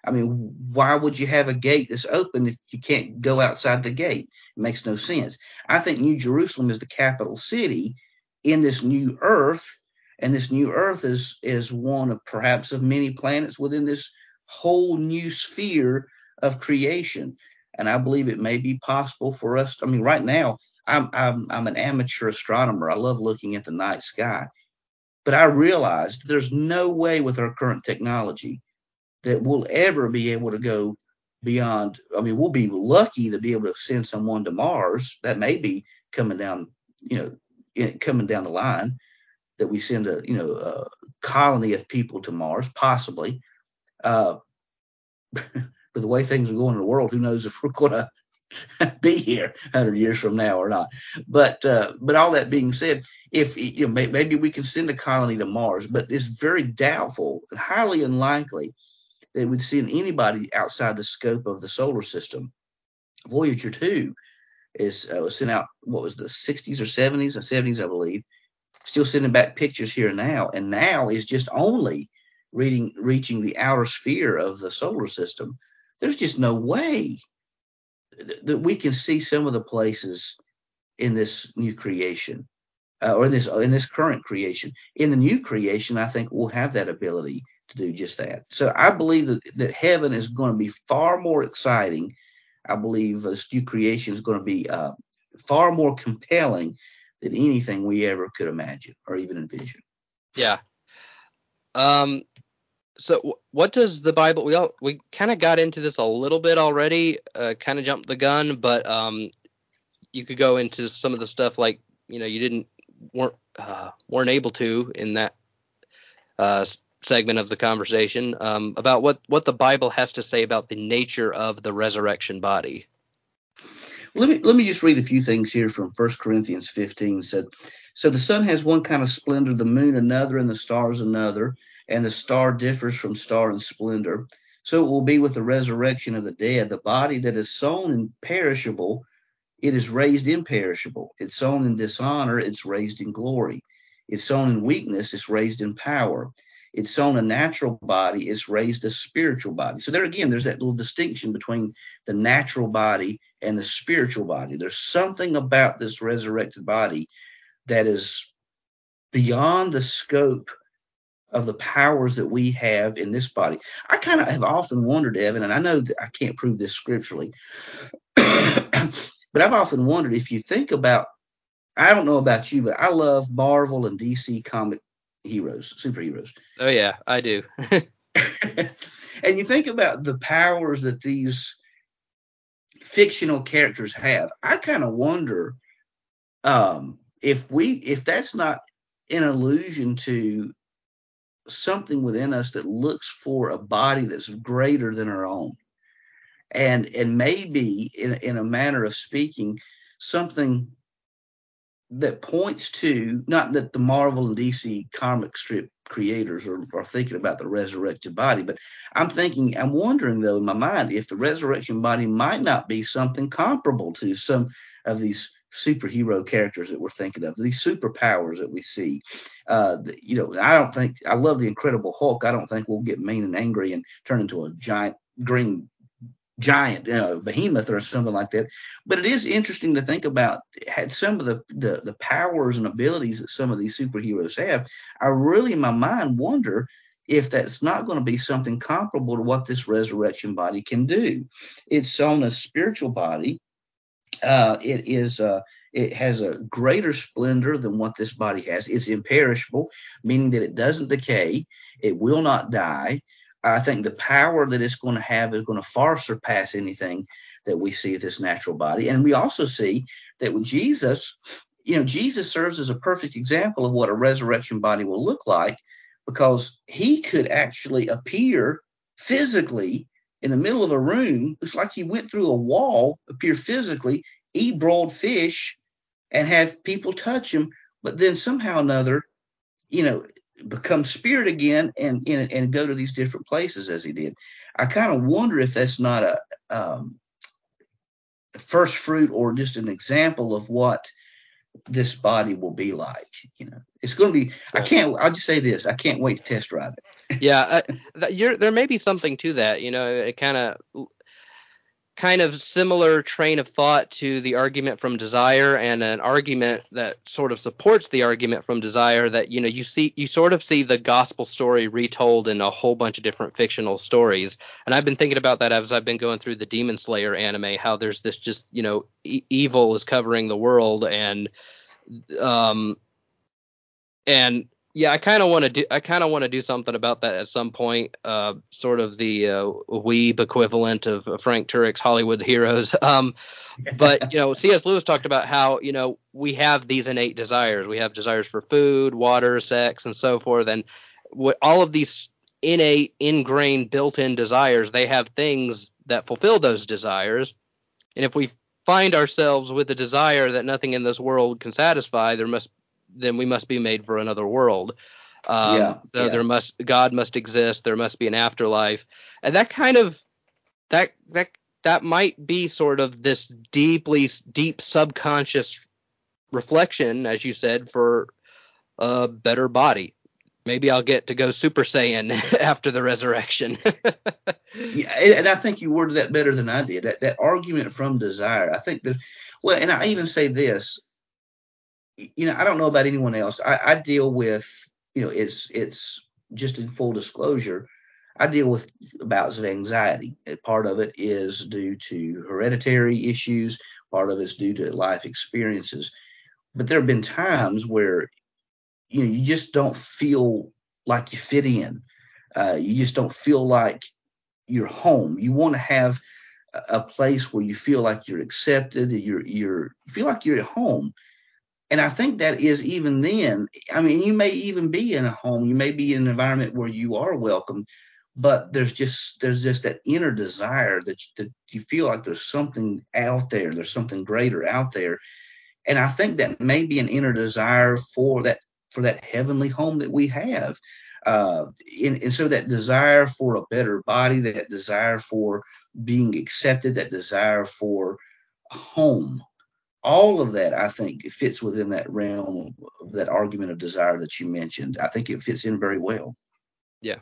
I mean, why would you have a gate that's open if you can't go outside the gate? It makes no sense. I think New Jerusalem is the capital city in this new earth, and this new earth is is one of perhaps of many planets within this whole new sphere of creation. And I believe it may be possible for us. I mean, right now, I'm I'm I'm an amateur astronomer. I love looking at the night sky, but I realized there's no way with our current technology that we'll ever be able to go beyond. I mean, we'll be lucky to be able to send someone to Mars. That may be coming down, you know, in, coming down the line, that we send a, you know, a colony of people to Mars, possibly. Uh, but the way things are going in the world, who knows if we're going to be here one hundred years from now or not. But uh, but all that being said, if you know, may, maybe we can send a colony to Mars, but it's very doubtful, highly unlikely that we'd send anybody outside the scope of the solar system. Voyager two is uh, was sent out, what was the sixties or seventies? The seventies, I believe. Still sending back pictures here and now, and now is just only reading, reaching the outer sphere of the solar system. There's just no way that we can see some of the places in this new creation, uh, or in this in this current creation. In the new creation, I think we'll have that ability to do just that. So I believe that, that heaven is going to be far more exciting. I believe this new creation is going to be uh, far more compelling than anything we ever could imagine or even envision. Yeah. Um. So what does the Bible? We all we kind of got into this a little bit already. Uh, kind of jumped the gun, but um, you could go into some of the stuff like, you know, you didn't weren't uh, weren't able to in that uh, segment of the conversation, um, about what what the Bible has to say about the nature of the resurrection body. Let me let me just read a few things here from First Corinthians fifteen. Said, so the sun has one kind of splendor, the moon another, and the stars another, and the star differs from star in splendor. So it will be with the resurrection of the dead. The body that is sown imperishable, it is raised imperishable. It's sown in dishonor, it's raised in glory. It's sown in weakness, it's raised in power. It's sown a natural body, it's raised a spiritual body. So there again, there's that little distinction between the natural body and the spiritual body. There's something about this resurrected body that is beyond the scope of the powers that we have in this body. I kind of have often wondered, Evan, and I know that I can't prove this scripturally, but I've often wondered, if you think about, I don't know about you, but I love Marvel and D C comic heroes, superheroes. Oh yeah, I do. And you think about the powers that these fictional characters have. I kind of wonder um, if we, if that's not an allusion to something within us that looks for a body that's greater than our own, and and maybe in in a manner of speaking, something that points to, not that the Marvel and D C comic strip creators are, are thinking about the resurrected body, but I'm thinking, I'm wondering though in my mind if the resurrection body might not be something comparable to some of these superhero characters that we're thinking of, these superpowers that we see. Uh, the, you know, I don't think, I love the Incredible Hulk. I don't think we'll get mean and angry and turn into a giant green giant, you know, behemoth or something like that. But it is interesting to think about, had some of the, the the powers and abilities that some of these superheroes have. I really, in my mind, wonder if that's not going to be something comparable to what this resurrection body can do. It's on a spiritual body. Uh, it is uh, it has a greater splendor than what this body has. It's imperishable, meaning that it doesn't decay. It will not die. I think the power that it's going to have is going to far surpass anything that we see with this natural body. And we also see that with Jesus, you know, Jesus serves as a perfect example of what a resurrection body will look like, because he could actually appear physically in the middle of a room. Looks like he went through a wall, appear physically, eat broiled fish, and have people touch him. But then somehow or another, you know, become spirit again and, and and go to these different places as he did. I kind of wonder if that's not a um, first fruit or just an example of what this body will be like. You know, it's going to be. I Right. can't. I'll just say this: I can't wait to test drive it. Yeah, uh, you're, there may be something to that. You know, it kind of kind of similar train of thought to the argument from Desire, and an argument that sort of supports the argument from Desire, that, you know, you see, you sort of see the gospel story retold in a whole bunch of different fictional stories. And I've been thinking about that as I've been going through the Demon Slayer anime, how there's this just, you know, e- evil is covering the world, and um and yeah, I kind of want to do I kind of want to do something about that at some point. Uh, sort of the uh, weeb equivalent of uh, Frank Turek's Hollywood Heroes. Um, but you know, C S. Lewis talked about how, you know, we have these innate desires. We have desires for food, water, sex, and so forth. And what all of these innate, ingrained, built-in desires, they have things that fulfill those desires. And if we find ourselves with a desire that nothing in this world can satisfy, there must then we must be made for another world. Um, Yeah, so yeah. there must God must exist. There must be an afterlife, and that kind of that that that might be sort of this deeply deep subconscious reflection, as you said, for a better body. Maybe I'll get to go Super Saiyan after the resurrection. Yeah, and and I think you worded that better than I did. That that argument from Desire. I think that, well, and I even say this. You know, I don't know about anyone else. I, I deal with, you know, it's it's just in full disclosure, I deal with bouts of anxiety. And part of it is due to hereditary issues. Part of it's due to life experiences. But there have been times where, you know, you just don't feel like you fit in. Uh, you just don't feel like you're home. You want to have a place where you feel like you're accepted. You're you're feel like you're at home. And I think that is even then. I mean, you may even be in a home. You may be in an environment where you are welcome, but there's just there's just that inner desire that you, that you feel like there's something out there. There's something greater out there. And I think that may be an inner desire for that for that heavenly home that we have. Uh, and, and so that desire for a better body, that desire for being accepted, that desire for a home, all of that, I think, fits within that realm of that argument of desire that you mentioned. I think it fits in very well. Yeah.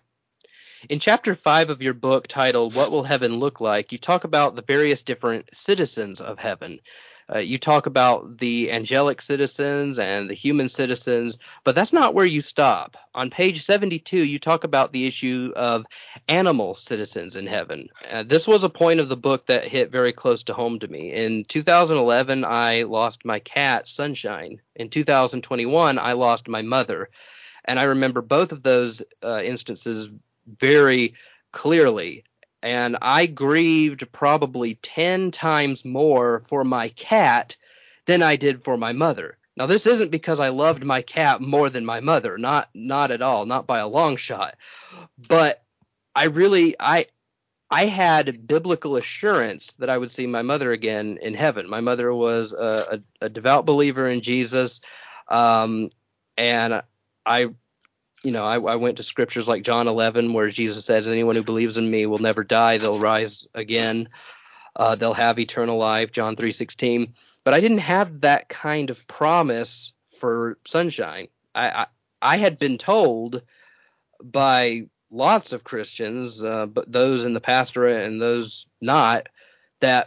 In chapter five of your book titled "What Will Heaven Look Like?", you talk about the various different citizens of heaven. Uh, you talk about the angelic citizens and the human citizens, but that's not where you stop. On page seventy-two, you talk about the issue of animal citizens in heaven. Uh, this was a point of the book that hit very close to home to me. In two thousand eleven, I lost my cat, Sunshine. In two thousand twenty-one, I lost my mother. And I remember both of those uh, instances very clearly. And I grieved probably ten times more for my cat than I did for my mother. Now, this isn't because I loved my cat more than my mother, not not at all, not by a long shot. But I really I I had biblical assurance that I would see my mother again in heaven. My mother was a, a, a devout believer in Jesus, um, and I you know, I, I went to scriptures like John eleven, where Jesus says, anyone who believes in me will never die. They'll rise again. Uh, they'll have eternal life, John three sixteen. But I didn't have that kind of promise for Sunshine. I, I, I had been told by lots of Christians, uh, but those in the pastorate and those not, that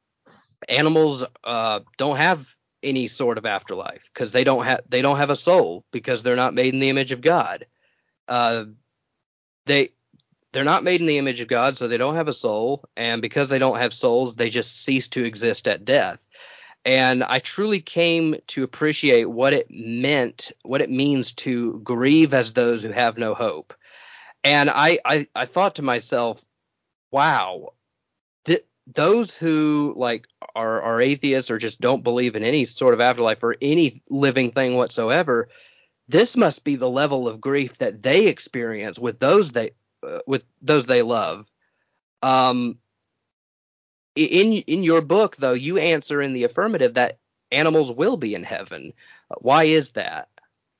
animals uh, don't have any sort of afterlife because they don't have they don't have a soul because they're not made in the image of God. Uh, they they're not made in the image of God, so they don't have a soul, and because they don't have souls, they just cease to exist at death. And I truly came to appreciate what it meant, what it means to grieve as those who have no hope. And I I, I thought to myself, wow, th- those who like are are atheists or just don't believe in any sort of afterlife or any living thing whatsoever, this must be the level of grief that they experience with those they uh, with those they love. Um, in in your book, though, you answer in the affirmative that animals will be in heaven. Why is that?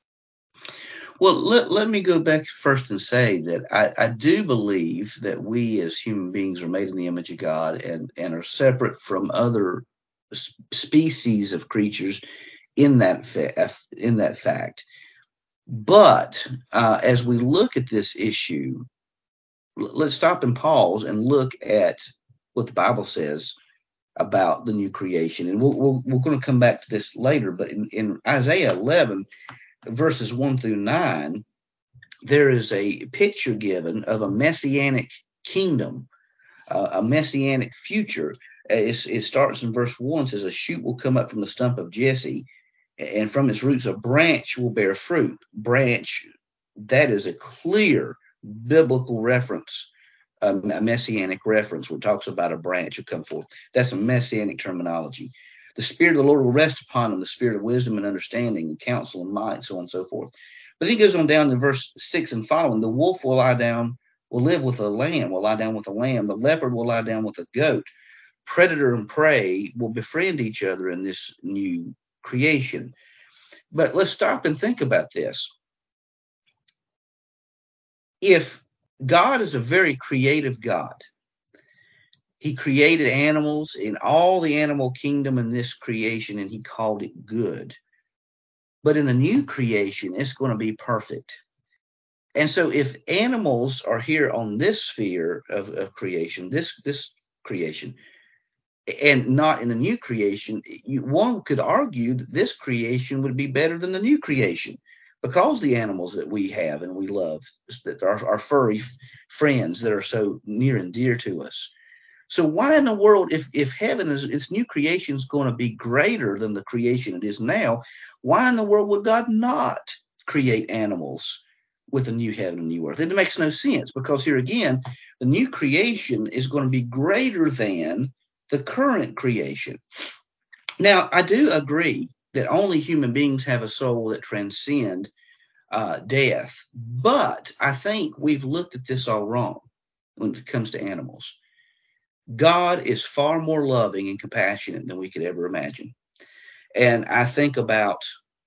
Well, let, let me go back first and say that I, I do believe that we as human beings are made in the image of God and, and are separate from other s- species of creatures in that fa- in that fact. But uh, as we look at this issue, let's stop and pause and look at what the Bible says about the new creation. And we'll, we'll, we're going to come back to this later, but in, in Isaiah eleven, verses one through nine, there is a picture given of a messianic kingdom, uh, a messianic future. It's, it starts in verse one, says, a shoot will come up from the stump of Jesse, and from its roots a branch will bear fruit. Branch, that is a clear biblical reference, a messianic reference, where it talks about a branch will come forth. That's a messianic terminology. The Spirit of the Lord will rest upon him, the Spirit of wisdom and understanding, and counsel and might, so on and so forth. But then he goes on down to verse six and following. The wolf will lie down, will live with a lamb, will lie down with a lamb. The leopard will lie down with a goat. Predator and prey will befriend each other in this new creation. But let's stop and think about this. If God is a very creative God, he created animals in all the animal kingdom in this creation, and he called it good. But in the new creation, it's going to be perfect. And so if animals are here on this sphere of, of creation, this, this creation, and not in the new creation, you, one could argue that this creation would be better than the new creation, because the animals that we have and we love, that are our furry f- friends that are so near and dear to us. So why in the world, if if heaven is, its new creation is going to be greater than the creation it is now, why in the world would God not create animals with a new heaven and new earth? It makes no sense, because here again, the new creation is going to be greater than the current creation. Now, I do agree that only human beings have a soul that transcend uh, death, but I think we've looked at this all wrong when it comes to animals. God is far more loving and compassionate than we could ever imagine. And I think about,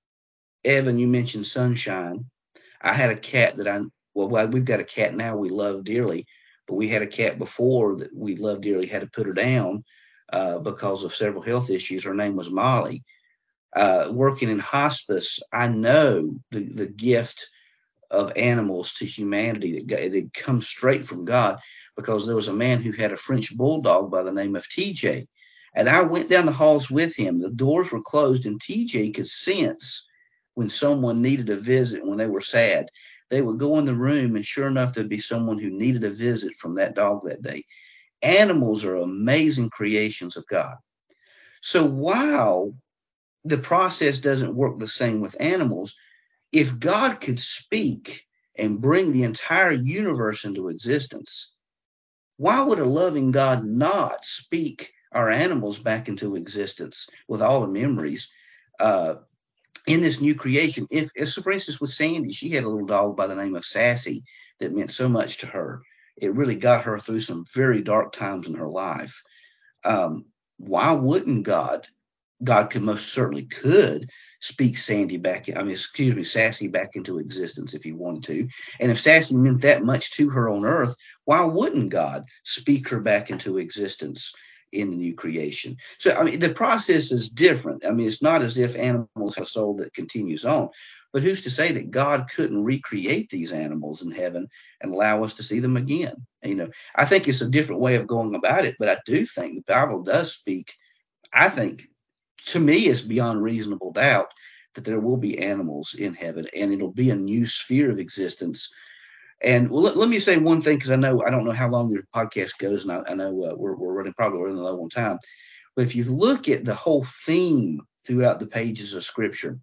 Evan, you mentioned Sunshine. I had a cat that I, well, we've got a cat now we love dearly, but we had a cat before that we loved dearly, had to put her down uh, because of several health issues. Her name was Molly. Uh, working in hospice, I know the, the gift of animals to humanity that, that comes straight from God, because there was a man who had a French bulldog by the name of T J. And I went down the halls with him. The doors were closed, and T J could sense when someone needed a visit, when they were sad. They would go in the room, and sure enough, there'd be someone who needed a visit from that dog that day. Animals are amazing creations of God. So while the process doesn't work the same with animals, if God could speak and bring the entire universe into existence, why would a loving God not speak our animals back into existence with all the memories uh, in this new creation? If, if, so for instance, with Sandy, she had a little dog by the name of Sassy that meant so much to her. It really got her through some very dark times in her life. Um, why wouldn't God? God could most certainly could speak Sandy back, I mean, excuse me, Sassy back into existence if he wanted to. And if Sassy meant that much to her on earth, why wouldn't God speak her back into existence in the new creation? So, I mean, the process is different. I mean, it's not as if animals have a soul that continues on, but who's to say that God couldn't recreate these animals in heaven and allow us to see them again? You know, I think it's a different way of going about it, but I do think the Bible does speak, I think, to me, it's beyond reasonable doubt that there will be animals in heaven, and it'll be a new sphere of existence. And well, let, let me say one thing, because I know I don't know how long your podcast goes, and I, I know uh, we're, we're running probably running low on time. But if you look at the whole theme throughout the pages of Scripture,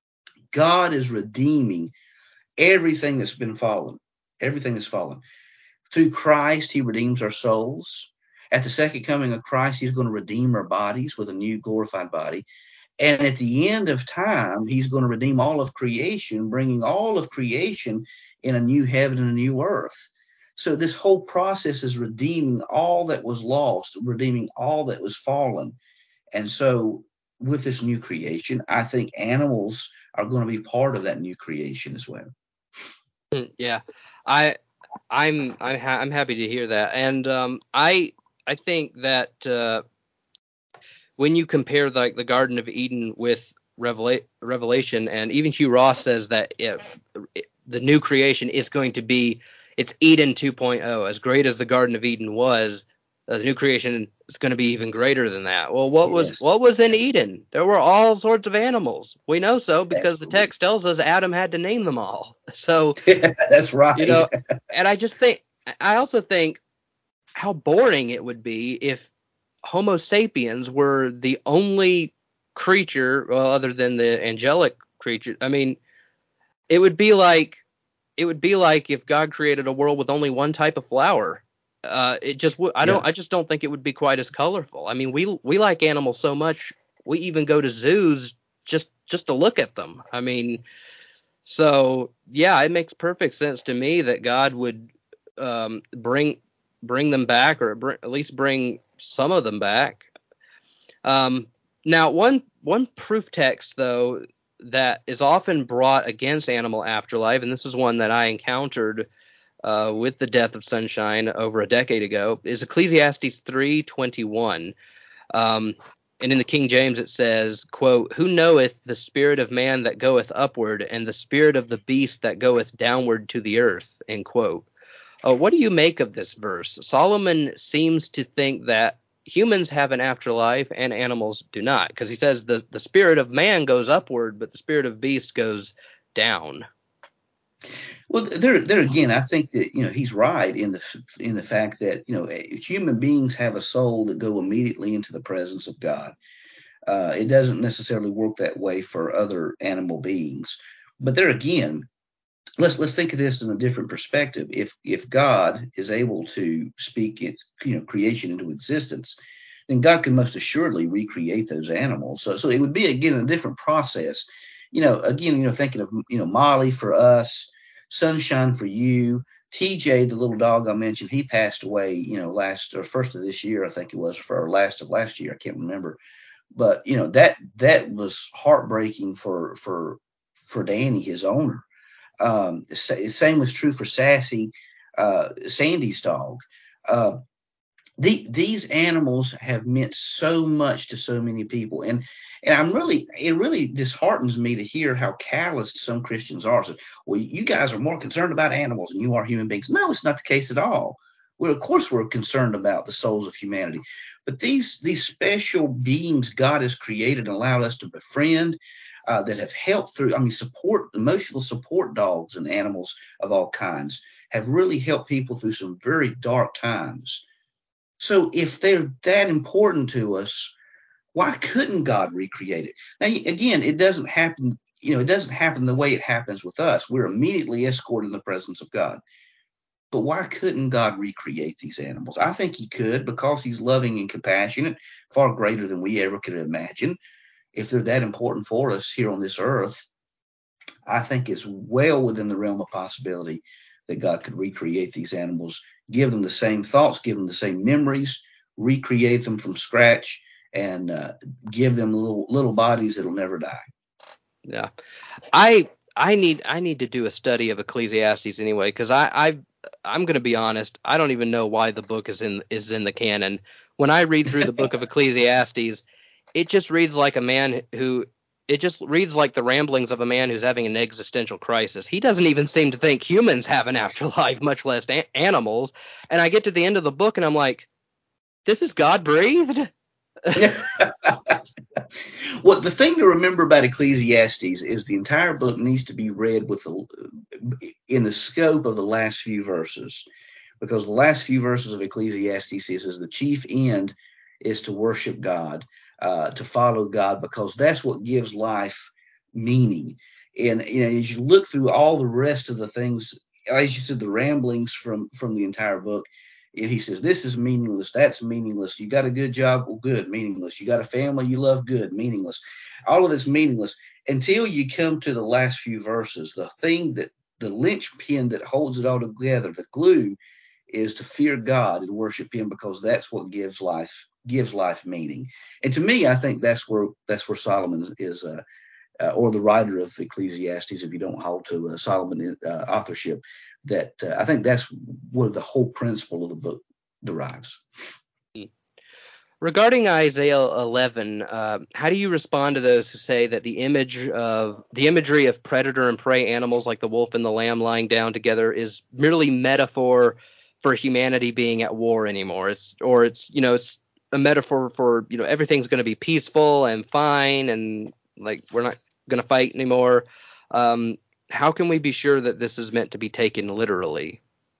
God is redeeming everything that's been fallen, everything that's fallen. Through Christ, He redeems our souls. At the second coming of Christ, He's going to redeem our bodies with a new glorified body. And at the end of time, He's going to redeem all of creation, bringing all of creation in a new heaven and a new earth. So this whole process is redeeming all that was lost, redeeming all that was fallen. And so with this new creation, I think animals are going to be part of that new creation as well. Yeah, I I'm I'm ha- I'm happy to hear that, and um, I I think that uh, when you compare like the Garden of Eden with Revela- Revelation, and even Hugh Ross says that it, it, the new creation is going to be it's Eden 2.0. As great as the Garden of Eden was, uh, the new creation is going to be even greater than that. Well, what was Yes, what was in Eden? There were all sorts of animals. We know so because the absolutely. text tells us Adam had to name them all. So, That's you right. know, and I just think I also think how boring it would be if Homo sapiens were the only creature, well, other than the angelic creature. I mean, it would be like it would be like if God created a world with only one type of flower. Uh, it just would. I don't. Yeah. I just don't think it would be quite as colorful. I mean, we we like animals so much. We even go to zoos just just to look at them. I mean, so yeah, it makes perfect sense to me that God would um, bring bring them back, or br- at least bring some of them back. Um, now, one one proof text though that is often brought against animal afterlife, and this is one that I encountered uh, with the death of Sunshine over a decade ago, is Ecclesiastes three twenty-one. Um, and in the King James it says, quote, "Who knoweth the spirit of man that goeth upward, and the spirit of the beast that goeth downward to the earth?" End quote. Uh, what do you make of this verse? Solomon seems to think that humans have an afterlife and animals do not, because he says the, the spirit of man goes upward, but the spirit of beast goes down. Well, there, there again, I think that you know he's right in the in the fact that you know human beings have a soul that go immediately into the presence of God. Uh, it doesn't necessarily work that way for other animal beings. But there again, let's let's think of this in a different perspective. If if God is able to speak it, you know, creation into existence, then God can most assuredly recreate those animals. So so it would be again a different process. You know, again, you know, thinking of you know Molly for us, Sunshine for you. T J, the little dog I mentioned, he passed away, you know, last or first of this year, I think it was, for last of last year. I can't remember, but you know that that was heartbreaking for for for Danny, his owner. Um, same was true for Sassy, uh, Sandy's dog. Uh, the, these animals have meant so much to so many people, and and I'm really it really disheartens me to hear how calloused some Christians are. So, well, you guys are more concerned about animals than you are human beings. No, it's not the case at all. Well, of course we're concerned about the souls of humanity, but these these special beings God has created and allowed us to befriend, uh, that have helped through. I mean, support emotional support dogs and animals of all kinds have really helped people through some very dark times. So if they're that important to us, why couldn't God recreate it? Now, again, it doesn't happen, you know, it doesn't happen the way it happens with us. We're immediately escorted in the presence of God. But why couldn't God recreate these animals? I think he could, because he's loving and compassionate, far greater than we ever could imagine. If they're that important for us here on this earth, I think it's well within the realm of possibility that God could recreate these animals, give them the same thoughts, give them the same memories, recreate them from scratch, and uh, give them little little bodies that'll never die. Yeah, I I need I need to do a study of Ecclesiastes anyway, because I I I'm going to be honest. I don't even know why the book is in is in the canon. When I read through the book of Ecclesiastes, it just reads like a man who it just reads like the ramblings of a man who's having an existential crisis. He doesn't even seem to think humans have an afterlife, much less a- animals. And I get to the end of the book and I'm like, this is God breathed. Well, the thing to remember about Ecclesiastes is the entire book needs to be read with the, in the scope of the last few verses, because the last few verses of Ecclesiastes says is the chief end is to worship God, uh, to follow God, because that's what gives life meaning. And you know, as you look through all the rest of the things, as you said, the ramblings from from the entire book, he says this is meaningless, that's meaningless. You got a good job, well, good, meaningless. You got a family you love, good, meaningless. All of this meaningless until you come to the last few verses. The thing that the linchpin that holds it all together, the glue, is to fear God and worship Him, because that's what gives life gives life meaning. And to me, I think that's where that's where Solomon is, uh, uh, or the writer of Ecclesiastes, if you don't hold to uh, Solomon uh, authorship, that uh, I think that's where the whole principle of the book derives. Regarding Isaiah eleven, uh, how do you respond to those who say that the image of the imagery of predator and prey animals like the wolf and the lamb lying down together is merely metaphor for humanity being at war anymore? It's or it's you know it's a metaphor for you know everything's going to be peaceful and fine and like we're not going to fight anymore. Um, how can we be sure that this is meant to be taken literally?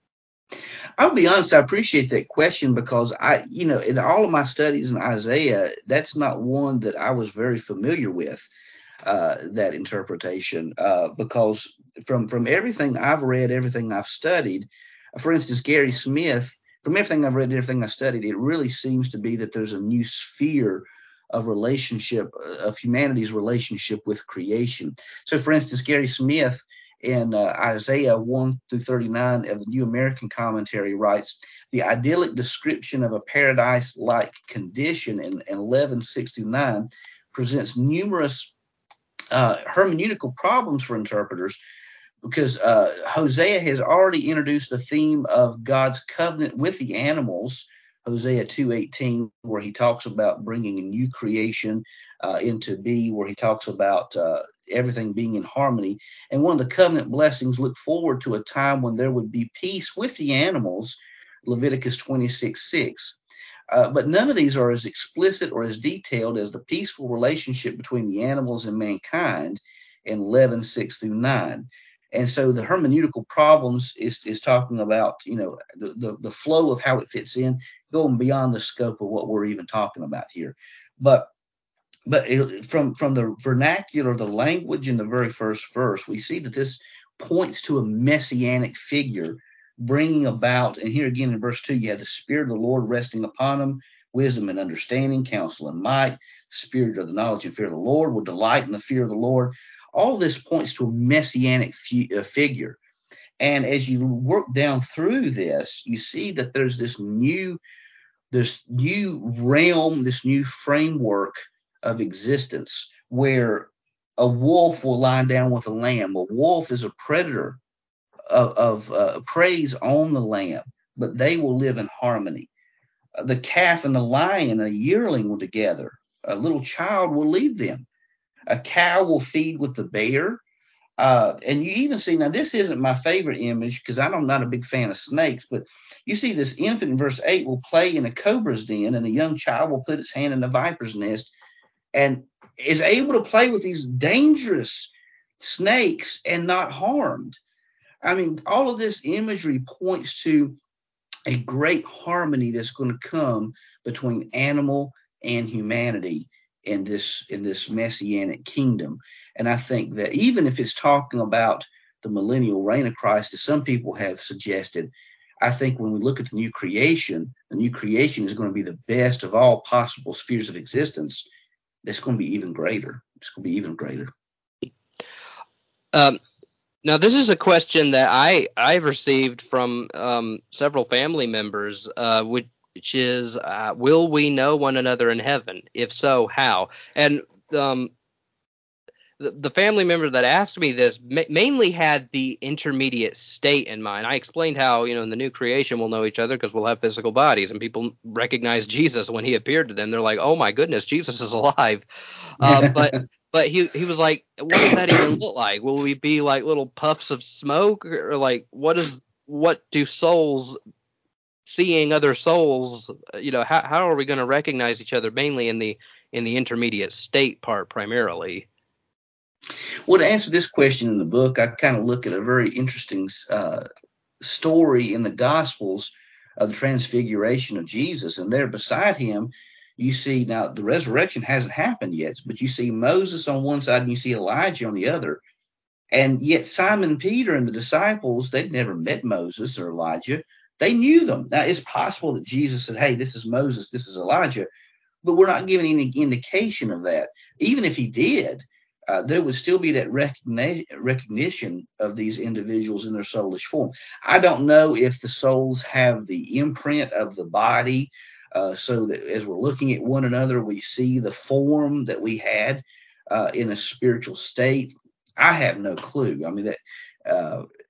I'll be honest, I appreciate that question because I, you know, in all of my studies in Isaiah, that's not one that I was very familiar with, uh, that interpretation, uh, because from from everything I've read, everything I've studied, for instance, Gary Smith, from everything I've read, everything I studied, it really seems to be that there's a new sphere of relationship of humanity's relationship with creation. So, for instance, Gary Smith in uh, Isaiah one through thirty-nine of the New American Commentary writes, the idyllic description of a paradise-like condition in, in eleven six through nine presents numerous uh, hermeneutical problems for interpreters because uh, Hosea has already introduced the theme of God's covenant with the animals, Hosea two eighteen, where he talks about bringing a new creation uh, into being, where he talks about uh, everything being in harmony. And one of the covenant blessings look forward to a time when there would be peace with the animals, Leviticus twenty-six six. Uh, but none of these are as explicit or as detailed as the peaceful relationship between the animals and mankind in eleven six through nine. And so the hermeneutical problems is, is talking about, you know, the, the, the flow of how it fits in, going beyond the scope of what we're even talking about here. But but it, from from the vernacular, the language in the very first verse, we see that this points to a messianic figure bringing about, and here again in verse two, you have the Spirit of the Lord resting upon him, wisdom and understanding, counsel and might, spirit of the knowledge and fear of the Lord, will delight in the fear of the Lord. All this points to a messianic f- uh, figure. And as you work down through this, you see that there's this new this new realm, this new framework of existence where a wolf will lie down with a lamb. A wolf is a predator of, of uh, preys on the lamb, but they will live in harmony. Uh, the calf and the lion, a yearling, will together. A little child will lead them. A cow will feed with the bear. Uh, and you even see, now this isn't my favorite image because I'm not a big fan of snakes, but you see this infant in verse eight will play in a cobra's den, and a young child will put its hand in a viper's nest and is able to play with these dangerous snakes and not harmed. I mean, all of this imagery points to a great harmony that's going to come between animal and humanity in this in this messianic kingdom. And I think that even if it's talking about the millennial reign of Christ, as some people have suggested, I think when we look at the new creation, the new creation is going to be the best of all possible spheres of existence. It's going to be even greater. It's going to be even greater. Um, Now, this is a question that I I've received from um, several family members, uh, which, which is, uh, will we know one another in heaven? If so, how? And um, the, the family member that asked me this ma- mainly had the intermediate state in mind. I explained how, you know, in the new creation we'll know each other because we'll have physical bodies, and people recognize Jesus when he appeared to them. They're like, oh my goodness, Jesus is alive. Uh, but but he he was like, what does that even look like? Will we be like little puffs of smoke, or like what is what do souls seeing other souls? You know, how how are we going to recognize each other? Mainly in the in the intermediate state part, primarily. Well, to answer this question in the book, I kind of look at a very interesting uh, story in the Gospels of the transfiguration of Jesus. And there beside him, you see, now the resurrection hasn't happened yet, but you see Moses on one side and you see Elijah on the other. And yet Simon Peter and the disciples, they'd never met Moses or Elijah. They knew them. Now, it's possible that Jesus said, hey, this is Moses, this is Elijah, but we're not given any indication of that. Even if he did, uh, there would still be that recogni- recognition of these individuals in their soulish form. I don't know if the souls have the imprint of the body, uh, so that as we're looking at one another, we see the form that we had uh, in a spiritual state. I have no clue. I mean, that uh,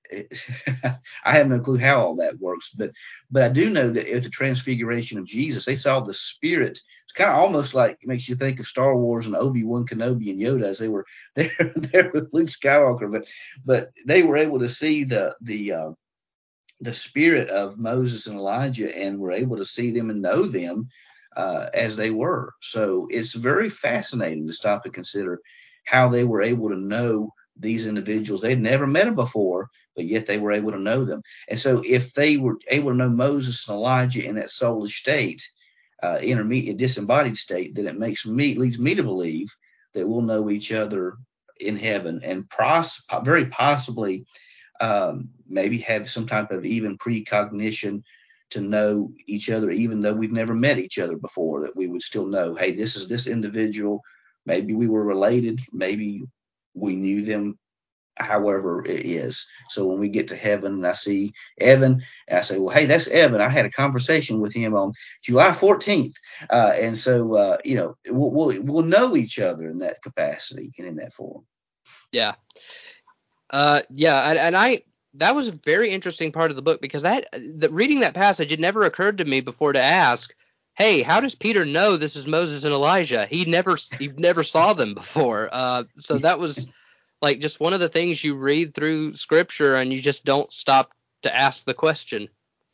I have no clue how all that works, but but I do know that at the transfiguration of Jesus, they saw the Spirit. It's kind of almost like it makes you think of Star Wars and Obi-Wan Kenobi and Yoda as they were there there with Luke Skywalker, but but they were able to see the the uh, the spirit of Moses and Elijah and were able to see them and know them uh, as they were. So it's very fascinating to stop and consider how they were able to know these individuals. They'd never met them before, but yet they were able to know them. And so if they were able to know Moses and Elijah in that soulish state, uh, intermediate, disembodied state, then it makes me, leads me to believe that we'll know each other in heaven and pros- very possibly um, maybe have some type of even precognition to know each other, even though we've never met each other before, that we would still know, hey, this is this individual. Maybe we were related. Maybe we knew them, however it is. So when we get to heaven and I see Evan, and I say, well, hey, that's Evan. I had a conversation with him on July fourteenth. Uh, and so, uh, you know, we'll, we'll, we'll know each other in that capacity and in that form. Yeah. Uh, yeah, and, and I that was a very interesting part of the book because that the, reading that passage, it never occurred to me before to ask, hey, how does Peter know this is Moses and Elijah? He never he never saw them before. Uh, so that was like just one of the things you read through Scripture and you just don't stop to ask the question.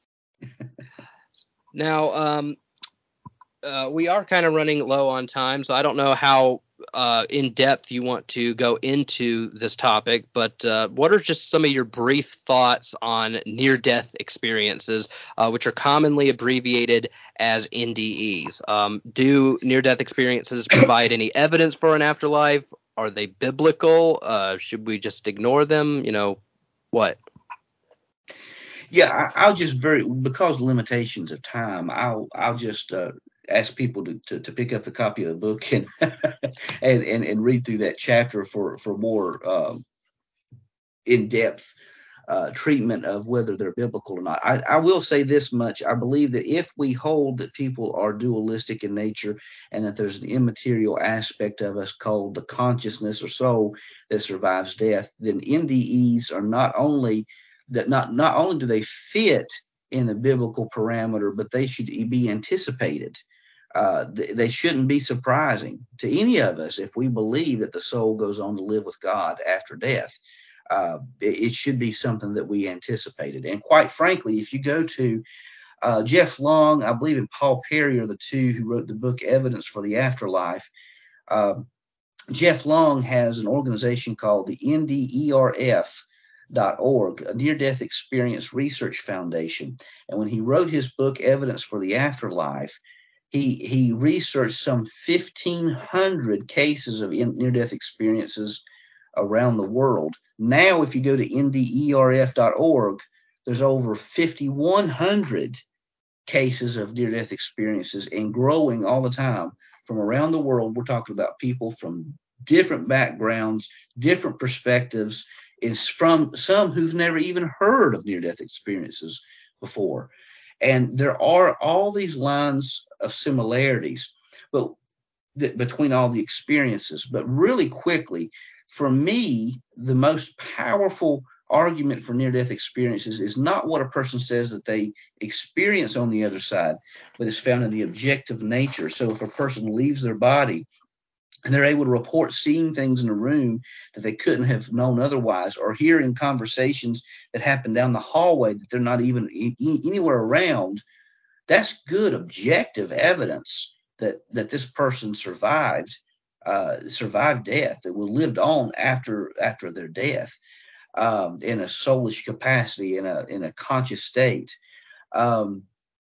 Now, um, uh, we are kind of running low on time, so I don't know how uh, in depth you want to go into this topic, but uh, what are just some of your brief thoughts on near-death experiences, uh, which are commonly abbreviated as N D Es? Um, do near-death experiences provide any evidence for an afterlife? Are they biblical? Uh, should we just ignore them? You know, what? Yeah, I, I'll just very because limitations of time, I'll I'll just uh, ask people to, to, to pick up the copy of the book and and, and and read through that chapter for for more um, in depth uh, treatment of whether they're biblical or not. I, I will say this much: I believe that if we hold that people are dualistic in nature and that there's an immaterial aspect of us called the consciousness or soul that survives death, then N D Es are not only that not not only do they fit in the biblical parameter, but they should be anticipated. Uh, th- they shouldn't be surprising to any of us if we believe that the soul goes on to live with God after death. Uh, it, it should be something that we anticipated. And quite frankly, if you go to uh, Jeff Long, I believe, and Paul Perry are the two who wrote the book Evidence for the Afterlife. Uh, Jeff Long has an organization called the N D E R F dot org, a near-death experience research foundation. And when he wrote his book Evidence for the Afterlife, he he researched some fifteen hundred cases of near-death experiences around the world. Now, if you go to N D E R F dot org, there's over fifty-one hundred cases of near-death experiences and growing all the time from around the world. We're talking about people from different backgrounds, different perspectives, is from some who've never even heard of near-death experiences before. And there are all these lines of similarities, but th- between all the experiences. But really quickly, for me, the most powerful argument for near-death experiences is not what a person says that they experience on the other side, but is found in the objective nature. So if a person leaves their body and they're able to report seeing things in a room that they couldn't have known otherwise, or hearing conversations that happen down the hallway that they're not even e- anywhere around, that's good objective evidence that that this person survived uh, survived death, that will lived on after after their death, um, in a soulish capacity, in a in a conscious state. Um,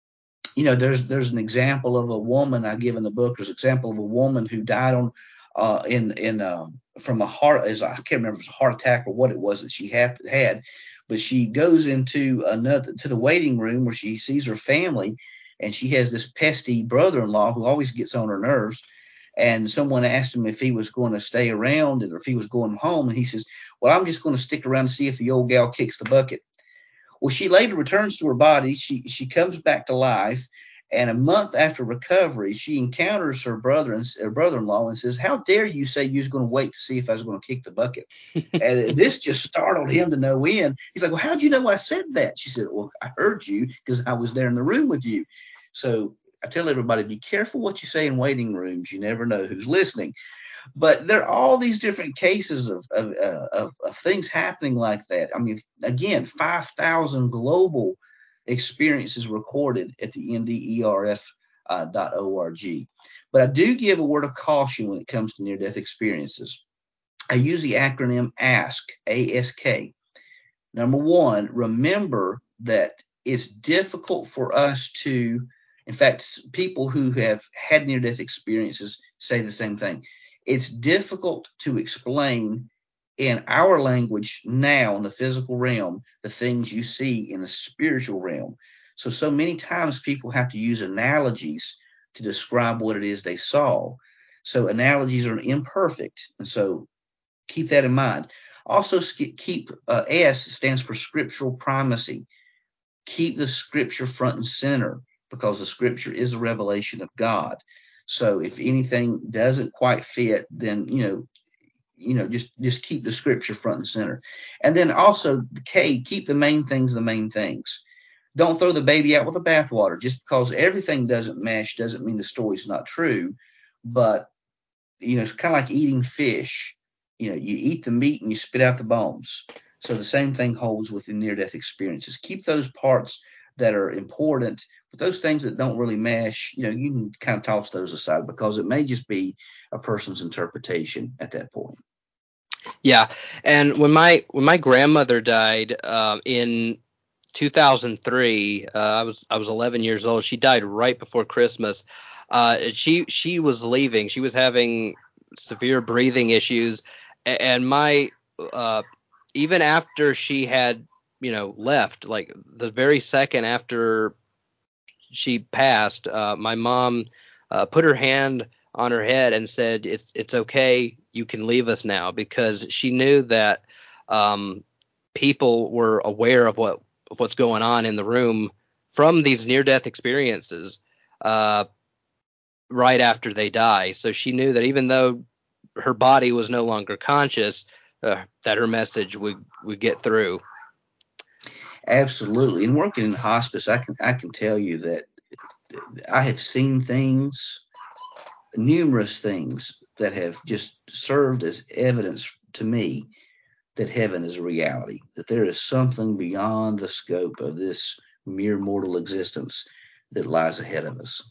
you know, there's there's an example of a woman I give in the book. There's an example of a woman who died on uh, in in um, from a heart, as I can't remember if it was a heart attack or what it was that she had had, but she goes into another to the waiting room where she sees her family, and she has this pesky brother-in-law who always gets on her nerves. And someone asked him if he was going to stay around or if he was going home, and he says, "Well, I'm just going to stick around and see if the old gal kicks the bucket." Well, she later returns to her body. She she comes back to life, And a month after recovery, she encounters her brother and her brother-in-law and says, "How dare you say you was going to wait to see if I was going to kick the bucket?" And this just startled him to no end. He's like, "Well, how'd you know I said that?" She said, "Well, I heard you because I was there in the room with you." So I tell everybody, be careful what you say in waiting rooms. You never know who's listening. But there are all these different cases of of, uh, of, of things happening like that. I mean, again, five thousand global experiences recorded at the N D E R F dot org. But I do give a word of caution when it comes to near-death experiences. I use the acronym ASK, A S K. Number one, remember that it's difficult for us to, in fact, people who have had near-death experiences say the same thing. It's difficult to explain in our language now in the physical realm the things you see in the spiritual realm. So, so many times people have to use analogies to describe what it is they saw. So analogies are imperfect. And so keep that in mind. Also, keep uh, S stands for scriptural primacy. Keep the scripture front and center because the scripture is a revelation of God. So if anything doesn't quite fit, then, you know, you know, just, just keep the scripture front and center. And then also the K, keep the main things the main things. Don't throw the baby out with the bathwater. Just because everything doesn't mesh doesn't mean the story's not true. But, you know, it's kind of like eating fish. You know, you eat the meat and you spit out the bones. So the same thing holds with the near-death experiences. Keep those parts that are important, but those things that don't really mesh, you know, you can kind of toss those aside because it may just be a person's interpretation at that point. Yeah, and when my when my grandmother died uh, in two thousand three, uh, I was I was eleven years old. She died right before Christmas. Uh, she she was leaving. She was having severe breathing issues, and my uh, even after she had you know left, like the very second after she passed, uh, my mom uh, put her hand on her head and said, "It's it's okay. You can leave us now," because she knew that um, people were aware of what of what's going on in the room from these near-death experiences uh, right after they die. So she knew that even though her body was no longer conscious, uh, that her message would would get through. Absolutely. And working in hospice, I can I can tell you that I have seen things, numerous things that have just served as evidence to me that heaven is a reality, that there is something beyond the scope of this mere mortal existence that lies ahead of us.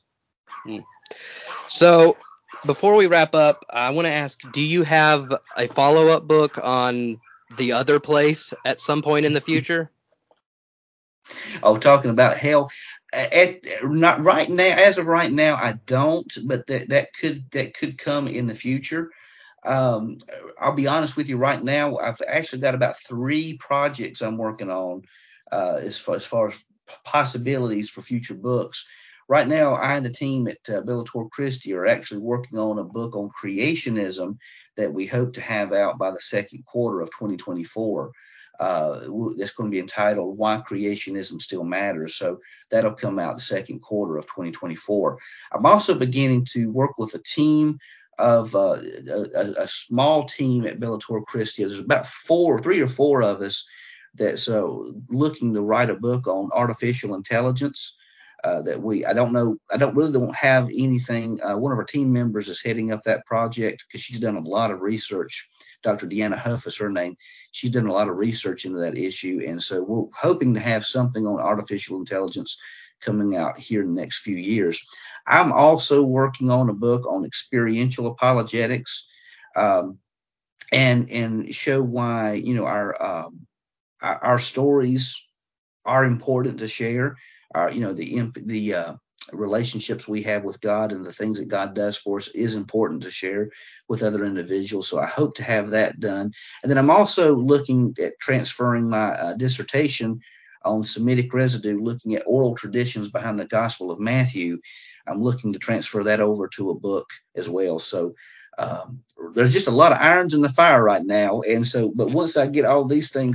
So before we wrap up, I want to ask, do you have a follow-up book on The Other Place at some point in the future? Oh, talking about hell. At, not right now, as of right now, I don't, but that, that could that could come in the future. Um, I'll be honest with you right now. I've actually got about three projects I'm working on uh, as far as far as possibilities for future books. Right now, I and the team at uh, Bellator Christi are actually working on a book on creationism that we hope to have out by the second quarter of twenty twenty-four. Uh, that's going to be entitled "Why Creationism Still Matters." So that'll come out the second quarter of twenty twenty-four. I'm also beginning to work with a team of uh, a, a small team at Bellator Christi. There's about four, three or four of us that's uh, looking to write a book on artificial intelligence. Uh, that we, I don't know, I don't really don't have anything. Uh, one of our team members is heading up that project because she's done a lot of research. Doctor Deanna Huff is her name. She's done a lot of research into that issue, and so we're hoping to have something on artificial intelligence coming out here in the next few years. I'm also working on a book on experiential apologetics, um, and and show why you know our um, our, our stories are important to share. Our you know the the uh, relationships we have with God and the things that God does for us is important to share with other individuals. So I hope to have that done. And then I'm also looking at transferring my uh, dissertation on Semitic residue, looking at oral traditions behind the Gospel of Matthew. I'm looking to transfer that over to a book as well. So um, there's just a lot of irons in the fire right now. And so, but once I get all these things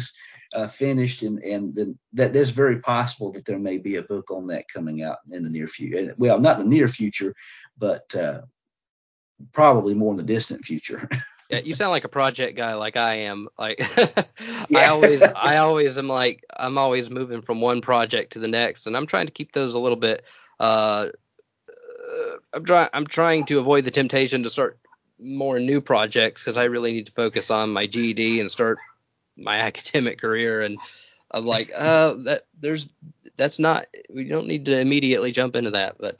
uh, finished, and and then that there's very possible that there may be a book on that coming out in the near future. Well, not in the near future, but uh, probably more in the distant future. Yeah, you sound like a project guy, like I am. Like I Yeah. always, I always am like, I'm always moving from one project to the next, and I'm trying to keep those a little bit. Uh, uh, I'm trying, I'm trying to avoid the temptation to start more new projects because I really need to focus on my G E D and start my academic career. And I'm like, uh, that there's, that's not, we don't need to immediately jump into that, but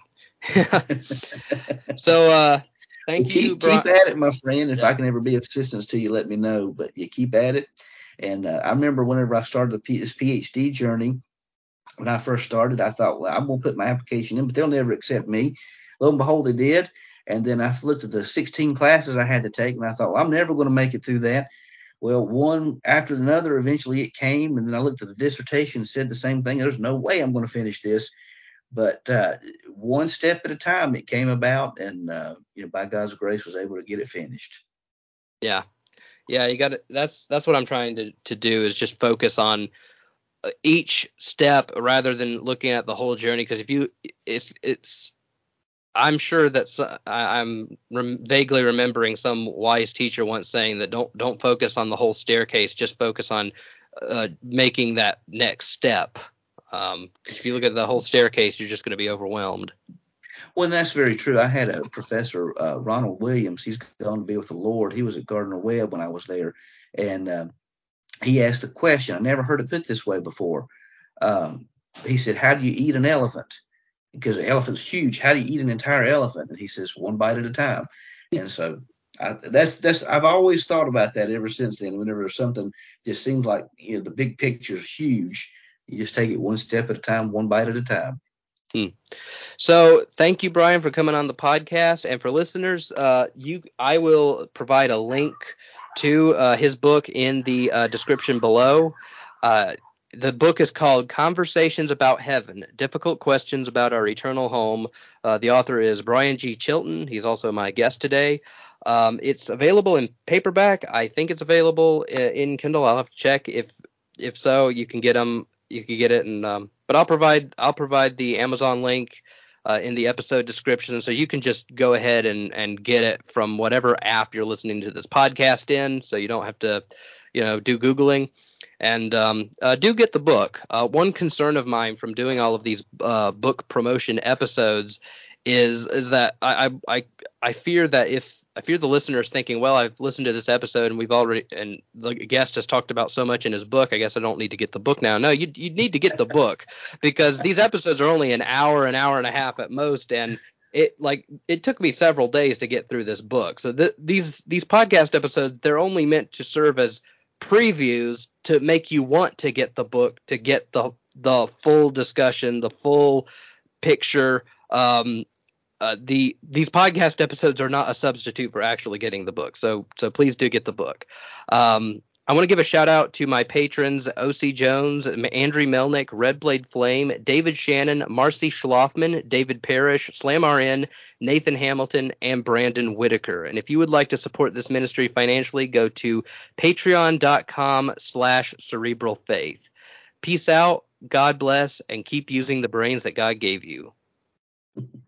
so, uh, thank Well, you, keep Brian. keep at it, my friend. If Yeah. I can ever be of assistance to you, let me know. But you keep at it. And uh, I remember whenever I started the P- this PhD journey, when I first started, I thought, well, I'm going to put my application in, but they'll never accept me. Lo and behold, they did. And then I looked at the sixteen classes I had to take, and I thought, well, I'm never going to make it through that. Well, one after another, eventually it came. And then I looked at the dissertation and said the same thing. There's no way I'm going to finish this. But uh, one step at a time, it came about, and uh, you know, by God's grace, was able to get it finished. Yeah. Yeah, you got to, that's that's what I'm trying to to do is just focus on uh, each step rather than looking at the whole journey, because if you it's it's I'm sure that so, I, I'm rem, vaguely remembering some wise teacher once saying that don't don't focus on the whole staircase, just focus on uh, making that next step. Um, if you look at the whole staircase, you're just going to be overwhelmed. Well, that's very true. I had a professor, uh, Ronald Williams. He's gone to be with the Lord. He was at Gardner Webb when I was there, and uh, he asked a question. I never heard it put this way before. Um, he said, "How do you eat an elephant?" Because an elephant's huge. How do you eat an entire elephant? And he says, "One bite at a time." And so I, that's that's I've always thought about that ever since then. Whenever something just seems like, you know, the big picture is huge, you just take it one step at a time, one bite at a time. Hmm. So thank you, Brian, for coming on the podcast, and for listeners, uh, you I will provide a link to uh, his book in the uh, description below. Uh, the book is called Conversations About Heaven: Difficult Questions About Our Eternal Home. Uh, the author is Brian G. Chilton. He's also my guest today. Um, it's available in paperback. I think it's available in, in Kindle. I'll have to check. If if so, you can get them. You can get it, and um, but I'll provide I'll provide the Amazon link uh, in the episode description, so you can just go ahead and and get it from whatever app you're listening to this podcast in, so you don't have to, you know, do Googling. And um, uh, do get the book. Uh, one concern of mine from doing all of these uh, book promotion episodes is is that I, I I I fear that if I fear the listeners thinking, well, I've listened to this episode and we've already and the guest has talked about so much in his book, I guess I don't need to get the book now. No, you you need to get the book, because these episodes are only an hour, an hour and a half at most, and it like it took me several days to get through this book. So th- these these podcast episodes, they're only meant to serve as previews to make you want to get the book, to get the the full discussion, the full picture. Um, uh, the these podcast episodes are not a substitute for actually getting the book. So so please do get the book. Um, I want to give a shout out to my patrons: O C Jones, Andrew Melnick, Red Blade Flame, David Shannon, Marcy Schlafman, David Parrish, Slam R N, Nathan Hamilton, and Brandon Whitaker. And if you would like to support this ministry financially, go to patreon.com slash cerebral faith. Peace out, God bless, and keep using the brains that God gave you.